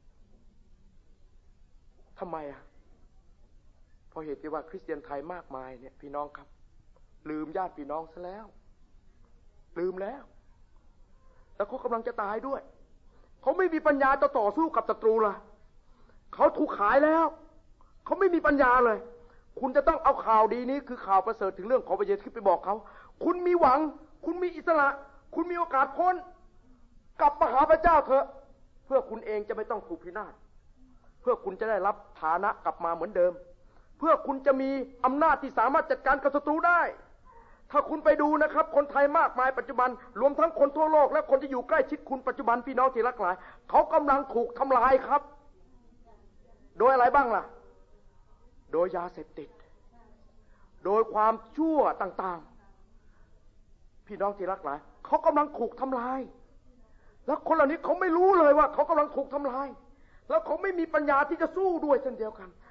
ทำไมอ่ะเพราะเหตุที่ว่าคริสเตียนไทยมากมายเนี่ยพี่น้องครับลืมญาติพี่น้องซะแล้วลืมแล้วแล้วเขากำลังจะตายด้วยเขาไม่มีปัญญาจะต่อสู้กับศัตรูล่ะเขาถูกขายแล้วเขาไม่มีปัญญาเลยคุณจะต้องเอาข่าวดีนี้คือข่าวประเสริฐถึงเรื่องของพระเยซูคริสต์ไปบอกเขาคุณมีหวังคุณมีอิสระคุณมีโอกาสพ้นกลับมาหาพระเจ้าเถอะเพื่อคุณเองจะไม่ต้องถูกพินาศเพื่อคุณจะได้รับฐานะกลับมาเหมือนเดิมเพื่อคุณจะมีอำนาจที่สามารถจัดการกับศัตรูได้ถ้าคุณไปดูนะครับคนไทยมากมายปัจจุบันรวมทั้งคนทั่วโลกและคนที่อยู่ใกล้ชิดคุณปัจจุบันพี่น้องที่รักหลายเขากำลังถูกทำลายครับโดยอะไรบ้างล่ะโดยยาเสพติดโดยความชั่วต่างๆพี่น้องที่รักหลายเขากำลังถูกทำลายแล้วคนเหล่านี้เขาไม่รู้เลยว่าเขากำลังถูกทำลายแล้วเขาไม่มีปัญญาที่จะสู้ด้วยเช่นเดียวกัน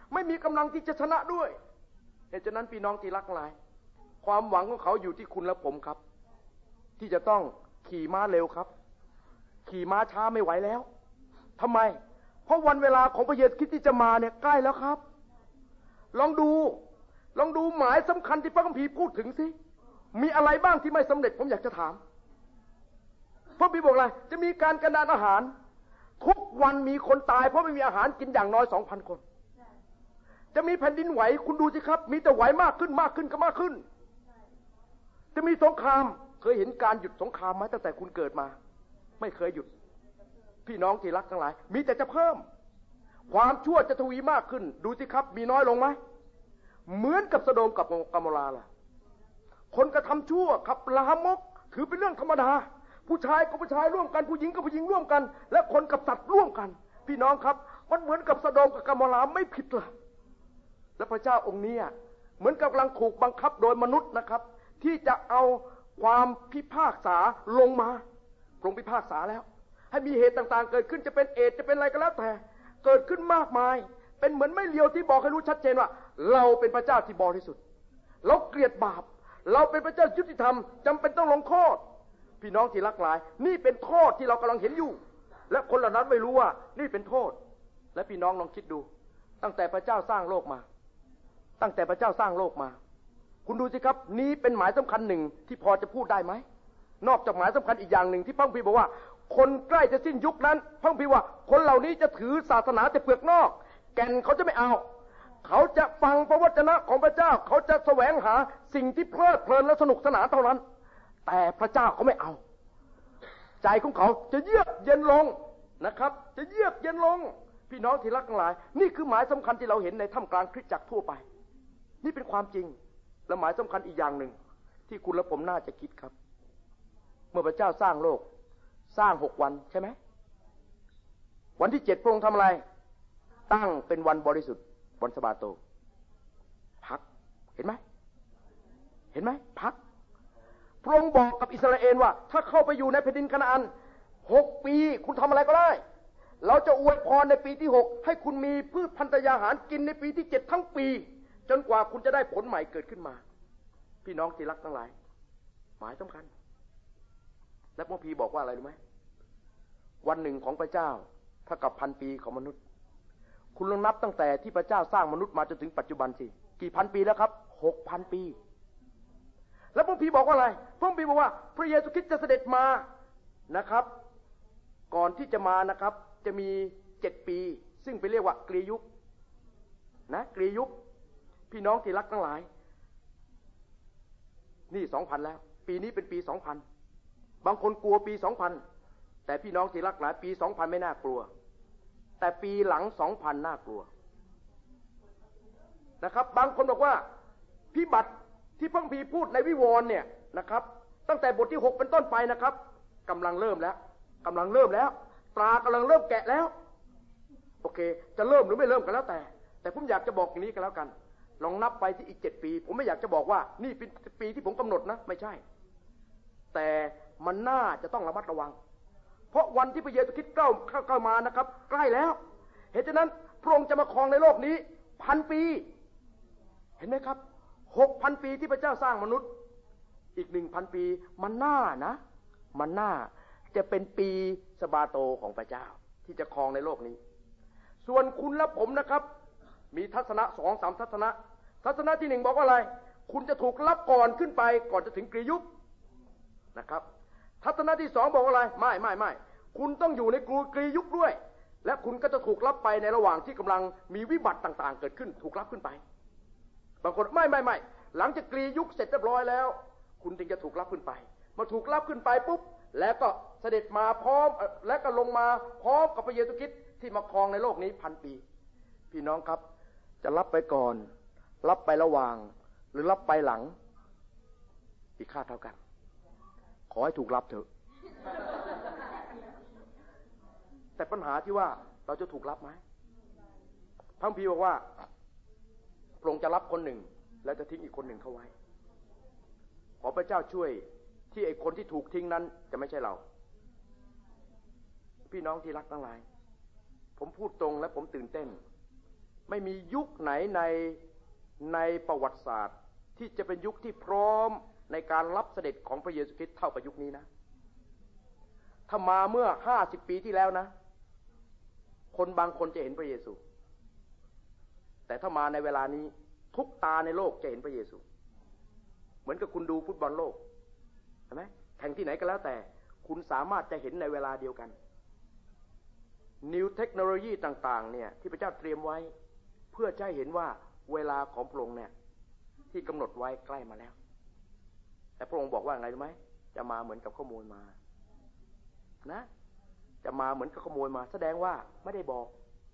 ไม่มีกำลังที่จะชนะด้วยเหตุฉะนั้นพี่น้องที่รักหลายความหวังของเขาอยู่ที่คุณและผมครับที่จะต้องขี่ม้าเร็วครับขี่ม้าช้าไม่ไหวแล้วทำไมเพราะวันเวลาของพระเยซูคริสต์ที่จะมาเนี่ยใกล้แล้วครับลองดูลองดูหมายสำคัญที่พระคัมภีร์พูดถึงสิมีอะไรบ้างที่ไม่สำเร็จผมอยากจะถามพระบิดาบอกอะไรจะมีการกระดานอาหารทุกวันมีคนตายเพราะไม่มีอาหารกินอย่างน้อยสองพันคนจะมีแผ่นดินไหวคุณดูสิครับมีแต่ไหวมากขึ้นมากขึ้นก็มากขึ้นจะมีสงครามเคยเห็นการหยุดสงครามไหมตั้งแต่คุณเกิดมาไม่เคยหยุดพี่น้องที่รักทั้งหลายมีแต่จะเพิ่มความชั่วจะทวีมากขึ้นดูสิครับมีน้อยลงไหมเหมือนกับสโดมกับกอโมราล่ะคนกระทำชั่วขับลามกถือเป็นเรื่องธรรมดาผู้ชายกับผู้ชายร่วมกันผู้หญิงกับผู้หญิงร่วมกันและคนกับสัตว์ร่วมกันพี่น้องครับมันเหมือนกับสโดมกับกอโมราไม่ผิดเลยและพระเจ้าองค์นี้เหมือนกับกำลังถูกบังคับโดยมนุษย์นะครับที่จะเอาความพิพากษาลงมาพระองค์พิพากษาแล้วให้มีเหตุต่างๆเกิดขึ้นจะเป็นเอดจะเป็นอะไรก็แล้วแต่เกิดขึ้นมากมายเป็นเหมือนไม่เลียวที่บอกให้รู้ชัดเจนว่าเราเป็นพระเจ้าที่บริสุทธิ์เราเกลียดบาปเราเป็นพระเจ้ายุติธรรมจำเป็นต้องลงโทษพี่น้องที่รักหลายนี่เป็นโทษที่เรากำลังเห็นอยู่และคนเหล่านั้นไม่รู้ว่านี่เป็นโทษและพี่น้องลองคิดดูตั้งแต่พระเจ้าสร้างโลกมาตั้งแต่พระเจ้าสร้างโลกมาคุณดูสิครับนี้เป็นหมายสำคัญหนึ่งที่พอจะพูดได้ไหมนอกจากหมายสำคัญอีกอย่างหนึ่งที่พระคัมภีร์บอกว่าคนใกล้จะสิ้นยุคนั้นพระคัมภีร์ว่าคนเหล่านี้จะถือศาสนาแต่เปลือกนอกแก่นเขาจะไม่เอาเขาจะฟังพระวจนะของพระเจ้าเขาจะแสวงหาสิ่งที่เพลิดเพลินและสนุกสนานเท่านั้นแต่พระเจ้าเขาไม่เอาใจของเขาจะเยือกเย็นลงนะครับจะเยือกเย็นลงพี่น้องที่รักทั้งหลายนี่คือหมายสำคัญที่เราเห็นในท่ามกลางคริสตจักรทั่วไปนี่เป็นความจริงและหมายสำคัญอีกอย่างหนึ่งที่คุณและผมน่าจะคิดครับเมื่อพระเจ้าสร้างโลกสร้างหกวันใช่ไหมวันที่เจ็ดพระองค์ทำอะไรตั้งเป็นวันบริสุทธิ์วันสะบาโตพักเห็นไหมเห็นไหมพักพระองค์บอกกับอิสราเอลว่าถ้าเข้าไปอยู่ในแผ่นดินคานาอันหกปีคุณทำอะไรก็ได้เราจะอวยพรในปีที่หกให้คุณมีพืชพันธุ์ยาหารกินในปีที่เจ็ดทั้งปีจนกว่าคุณจะได้ผลใหม่เกิดขึ้นมาพี่น้องที่รักทั้งหลายหมายสำคัญและพระพีบอกว่าอะไรรู้ไหมวันหนึ่งของพระเจ้าเท่ากับพันปีของมนุษย์คุณลองนับตั้งแต่ที่พระเจ้าสร้างมนุษย์มาจนถึงปัจจุบันสิกี่พันปีแล้วครับหกพันปีแล้วพระพีบอกว่าอะไรพระพีบอกว่าพระเยซูคริสต์จะเสด็จมานะครับก่อนที่จะมานะครับจะมีเจ็ดปีซึ่งไปเรียกว่ากรียุคนะกรียุคพี่น้องที่รักทั้งหลายนี่สองพันแล้วปีนี้เป็นปีสองพันบางคนกลัวปีสองพันแต่พี่น้องที่รักหลายปีสองพันไม่น่ากลัวแต่ปีหลังสองพันน่ากลัวนะครับบางคนบอกว่าพิบัติที่พระคัมภีร์พูดในวิวรณ์เนี่ยนะครับตั้งแต่บทที่หกเป็นต้นไปนะครับกำลังเริ่มแล้วกำลังเริ่มแล้วตรากำลังเริ่มแกะแล้วโอเคจะเริ่มหรือไม่เริ่มก็แล้วแต่แต่ผมอยากจะบอกอย่างนี้ก็แล้วกันลองนับไปที่อีกเจ็ดปีผมไม่อยากจะบอกว่านี่เป็นปีที่ผมกำหนดนะไม่ใช่แต่มันน่าจะต้องระมัดระวังเพราะวันที่พระเยซูคริสต์เข้าเข้ามานะครับใกล้แล้วเหตุฉะนั้นพระองค์จะมาครองในโลกนี้พันปีเห็นไหมครับหกพันปีที่พระเจ้าสร้างมนุษย์อีกหนึ่งพันปีมันน่านะมันน่าจะเป็นปีสะบาโตของพระเจ้าที่จะครองในโลกนี้ส่วนคุณและผมนะครับมีทัศนะสองสามทัศนะทัศนะที่หนึ่งบอกว่าอะไรคุณจะถูกรับก่อนขึ้นไปก่อนจะถึงกรียุคนะครับทัศนะที่สองบอกว่าอะไรไม่ไม่ไม่คุณต้องอยู่ในกรียุคด้วยและคุณก็จะถูกรับไปในระหว่างที่กำลังมีวิบัติต่างๆเกิดขึ้นถูกรับขึ้นไปบางคนไม่ไม่ไม่หลังจากกรียุคเสร็จเรียบร้อยแล้วคุณจึงจะถูกรับขึ้นไปมาถูกรับขึ้นไปปุ๊บแล้วก็เสด็จมาพร้อมและก็ลงมาพร้อมกับพระเยซูคริสต์ที่มาครองในโลกนี้พันปีพี่น้องครับจะรับไปก่อนรับไประหว่างหรือรับไปหลังอีกค่าเท่ากันขอให้ถูกรับเถอะแต่ปัญหาที่ว่าเราจะถูกรับไหมพระคัมภีร์บอกว่าพระองค์จะรับคนหนึ่งแล้วจะทิ้งอีกคนหนึ่งเข้าไว้ขอพระเจ้าช่วยที่ไอ้คนที่ถูกทิ้งนั้นจะไม่ใช่เราพี่น้องที่รักทั้งหลายผมพูดตรงและผมตื่นเต้นไม่มียุคไหนในในประวัติศาสตร์ที่จะเป็นยุคที่พร้อมในการรับเสด็จของพระเยซูคริสต์เท่ากับยุคนี้นะถ้ามาเมื่อห้าสิบปีที่แล้วนะคนบางคนจะเห็นพระเยซูแต่ถ้ามาในเวลานี้ทุกตาในโลกจะเห็นพระเยซูเหมือนกับคุณดูฟุตบอลโลกเห็นไหมแข่งที่ไหนก็แล้วแต่คุณสามารถจะเห็นในเวลาเดียวกันนิวเทคโนโลยีต่างๆเนี่ยที่พระเจ้าเตรียมไว้เพื่อจะให้เห็นว่าเวลาของพระองค์เนี่ยที่กำหนดไว้ใกล้มาแล้วแต่พระองค์บอกว่าไงรู้ไหมจะมาเหมือนกับขโมยมานะจะมาเหมือนกับขโมยมาแสดงว่าไม่ได้บอก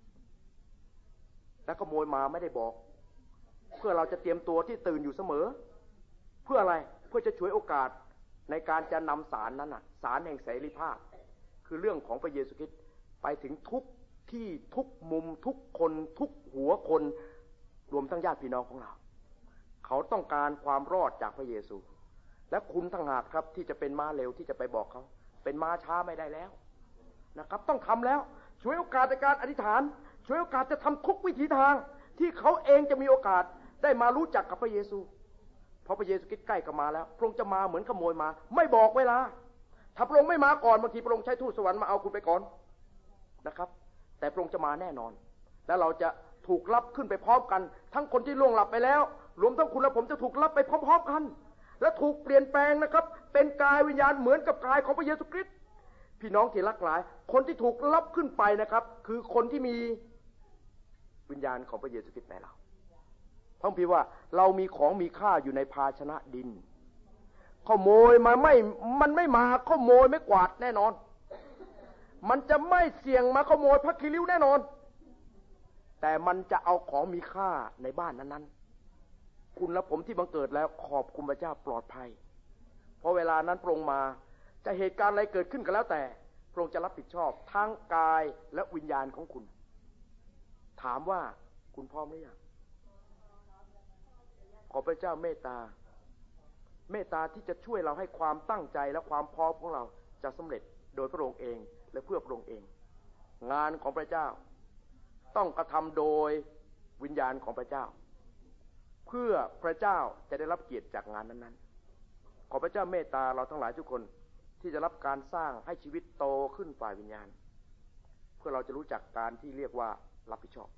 และขโมยมาไม่ได้บอกเพื่อเราจะเตรียมตัวที่ตื่นอยู่เสมอเพื่ออะไรเพื่อจะฉวยโอกาสในการจะนำสารนั้นน่ะสารแห่งเสรีภาพคือเรื่องของพระเยซูคริสต์ไปถึงทุกที่ทุกมุมทุกคนทุกหัวคนรวมทั้งญาติพี่น้องของเราเขาต้องการความรอดจากพระเยซูและคุณทั้งหากครับที่จะเป็นม้าเร็วที่จะไปบอกเขาเป็นม้าช้าไม่ได้แล้วนะครับต้องทำแล้วช่วยโอกาสในการอธิษฐานช่วยโอกาสจะทำทุกวิถีทางที่เขาเองจะมีโอกาสได้มารู้จักกับพระเยซูเพราะพระเยซูคริสต์ใกล้เข้ามาแล้วพระองค์จะมาเหมือนขโมยมาไม่บอกเวลาถ้าพระองค์ไม่มาก่อนบางทีพระองค์ใช้ทูตสวรรค์มาเอาคุณไปก่อนนะครับแต่พระองค์จะมาแน่นอนและเราจะถูกรับขึ้นไปพร้อมกันทั้งคนที่ล่วงหลับไปแล้วรวมทั้งคุณและผมจะถูกรับไปพร้อมๆกันและถูกเปลี่ยนแปลงนะครับเป็นกายวิญญาณเหมือนกับกายของพระเยซูคริสต์พี่น้องที่รักหลายคนที่ถูกรับขึ้นไปนะครับคือคนที่มีวิญญาณของพระเยซูคริสต์ในเราพระคัมภีร์ว่าเรามีของมีค่าอยู่ในภาชนะดินขโมยมาไม่มันไม่มาขโมยไม่กวาดแน่นอนมันจะไม่เสี่ยงมาขโมยพระคีริ้วแน่นอนแต่มันจะเอาของมีค่าในบ้านนั้นๆคุณและผมที่บังเกิดแล้วขอบคุณพระเจ้าปลอดภัยเพราะเวลานั้นพระองค์มาจะเหตุการณ์อะไรเกิดขึ้นก็แล้วแต่พระองค์จะรับผิดชอบทั้งกายและวิญญาณของคุณถามว่าคุณพร้อมหรือยังขอพระเจ้าเมตตาเมตตาที่จะช่วยเราให้ความตั้งใจและความพร้อมของเราจะสำเร็จโดยพระองค์เองและเพื่อพระองค์เองงานของพระเจ้าต้องกระทำโดยวิญญาณของพระเจ้าเพื่อพระเจ้าจะได้รับเกียรติจากงานนั้นๆขอพระเจ้าเมตตาเราทั้งหลายทุกคนที่จะรับการสร้างให้ชีวิตโตขึ้นฝ่ายวิญญาณเพื่อเราจะรู้จักการที่เรียกว่ารับผิดชอบ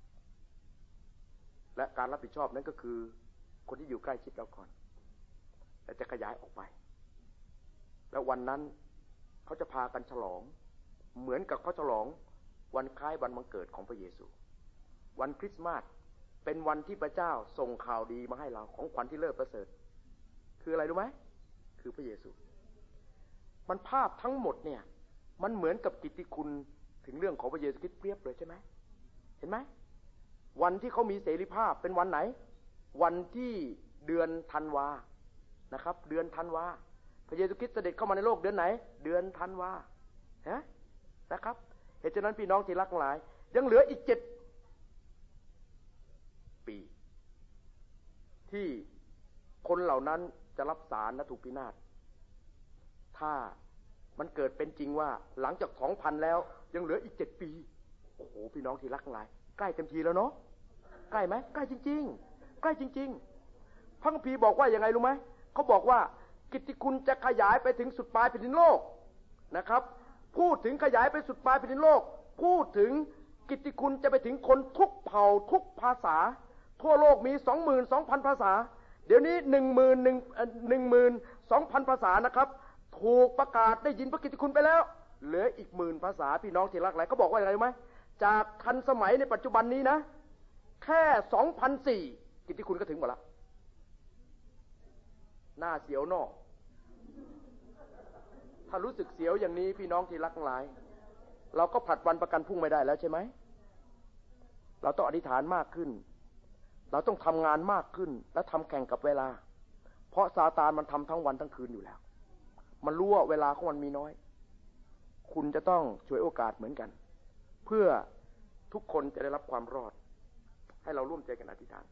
และการรับผิดชอบนั้นก็คือคนที่อยู่ใกล้ชิดเราก่อนและจะขยายออกไปแล้ววันนั้นเขาจะพากันฉลองเหมือนกับเขาฉลองวันคล้ายวันบังเกิดของพระเยซูวันคริสต์มาสเป็นวันที่พระเจ้าส่งข่าวดีมาให้เราของขวัญที่เลิศประเสริฐคืออะไรรู้ไหมคือพระเยซูมันภาพทั้งหมดเนี่ยมันเหมือนกับกิตติคุณถึงเรื่องของพระเยซูคริสต์เปรียบเลยใช่ไหมเห็นไหมวันที่เขามีเสรีภาพเป็นวันไหนวันที่เดือนธันวานะครับเดือนธันวาพระเยซูคริสต์เสด็จเข้ามาในโลกเดือนไหนเดือนธันวาฮะนะครับเหตุฉะนั้นพี่น้องที่รักทั้งหลายยังเหลืออีกเจ็ดปีที่คนเหล่านั้นจะรับสารและถูกพินาศถ้ามันเกิดเป็นจริงว่าหลังจากสองพันแล้วยังเหลืออีกเจ็ดปีโอ้โหพี่น้องที่รักทั้งหลายใกล้เต็มทีแล้วเนาะใกล้ไหมใกล้จริงๆใกล้จริงๆพระคัมภีร์บอกว่ายังไงรู้ไหมเขาบอกว่ากิตติคุณจะขยายไปถึงสุดปลายแผ่นดินโลกนะครับพูดถึงขยายไปสุดปลายแผ่นดินโลกพูดถึงกิตติคุณจะไปถึงคนทุกเผ่าทุกภาษาทั่วโลกมี สองหมื่นสองพัน ภาษาเดี๋ยวนี้ หนึ่งหมื่นหนึ่งสองพัน ภาษานะครับถูกประกาศได้ยินพระกิตติคุณไปแล้วเหลืออีกหมื่นภาษาพี่น้องที่รักหลายเขาบอกว่าอะไรรู้ไหมจากทันสมัยในปัจจุบันนี้นะแค่ สองพันสี่ร้อย กิตติคุณก็ถึงหมดละหน้าเสียวนอกถ้ารู้สึกเสียวอย่างนี้พี่น้องที่รักหลายเราก็ผลัดวันประกันพรุ่งไม่ได้แล้วใช่ไหมเราต้องอธิษฐานมากขึ้นเราต้องทำงานมากขึ้นและทำแข่งกับเวลาเพราะซาตานมันทำทั้งวันทั้งคืนอยู่แล้วมันรู้ว่าเวลาของมันมีน้อยคุณจะต้องฉวยโอกาสเหมือนกันเพื่อทุกคนจะได้รับความรอดให้เราร่วมใจกันอธิษฐาน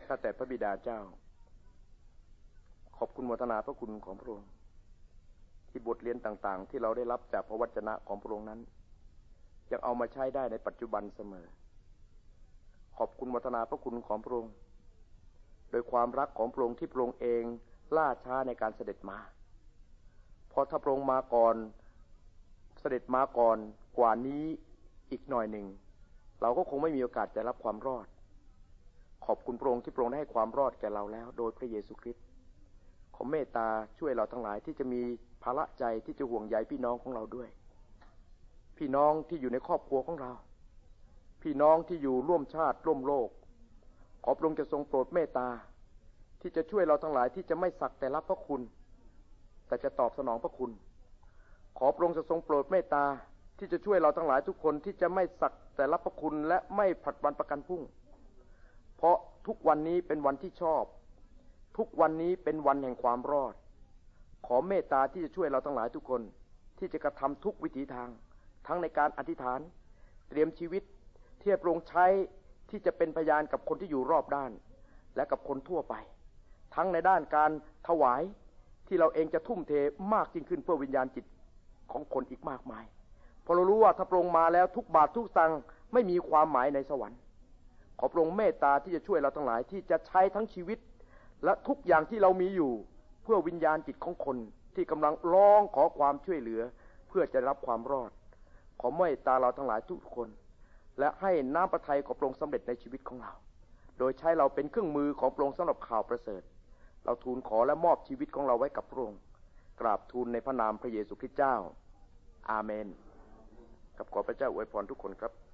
ข้าแต่พระบิดาเจ้าขอบคุณโมทนาพระคุณของพระองค์ที่บทเรียนต่างๆที่เราได้รับจากพระวจนะของพระองค์นั้นยังเอามาใช้ได้ในปัจจุบันเสมอขอบคุณโมทนาพระคุณของพระองค์โดยความรักของพระองค์ที่พระองค์เองล่าช้าในการเสด็จมาพอถ้าพระองค์มาก่อนเสด็จมาก่อนกว่านี้อีกหน่อยหนึ่งเราก็คงไม่มีโอกาสจะรับความรอดขอบคุณพระองค์ที่พระองค์ได้ให้ความรอดแก่เราแล้วโดยพระเยซูคริสต์ขอเมตตาช่วยเราทั้งหลายที่จะมีภาระใจที่จะห่วงใยพี่น้องของเราด้วยพี่น้องที่อยู่ในครอบครัวของเราพี่น้องที่อยู่ร่วมชาติร่วมโลกขอพระองค์จะทรงโปรดเมตตาที่จะช่วยเราทั้งหลายที่จะไม่สักแต่รับพระคุณแต่จะตอบสนองพระคุณขอพระองค์จะทรงโปรดเมตตาที่จะช่วยเราทั้งหลายทุกคนที่จะไม่สักแต่รับพระคุณและไม่ผลัดวันประกันพรุ่งเพราะทุกวันนี้เป็นวันที่ชอบทุกวันนี้เป็นวันแห่งความรอดขอเมตตาที่จะช่วยเราทั้งหลายทุกคนที่จะกระทำทุกวิถีทางทั้งในการอธิษฐานเตรียมชีวิตที่พระองค์ใช้ที่จะเป็นพยานกับคนที่อยู่รอบด้านและกับคนทั่วไปทั้งในด้านการถวายที่เราเองจะทุ่มเทมากยิ่งขึ้นเพื่อวิญญาณจิตของคนอีกมากมายเพราะเรารู้ว่าถ้าพระองค์มาแล้วทุกบาททุกสตางค์ไม่มีความหมายในสวรรค์ขอพระองค์เมตตาที่จะช่วยเราทั้งหลายที่จะใช้ทั้งชีวิตและทุกอย่างที่เรามีอยู่เพื่อวิญญาณจิตของคนที่กำลังร้องขอความช่วยเหลือเพื่อจะรับความรอดขอเมตตาเราทั้งหลายทุกคนและให้น้ำพระทัยของพระองค์สำเร็จในชีวิตของเราโดยใช้เราเป็นเครื่องมือของพระองค์สำหรับข่าวประเสริฐเราทูลขอและมอบชีวิตของเราไว้กับพระองค์กราบทูลในพระนามพระเยซูคริสต์เจ้าอาเมนกับขอพระเจ้าอวยพรทุกคนครับ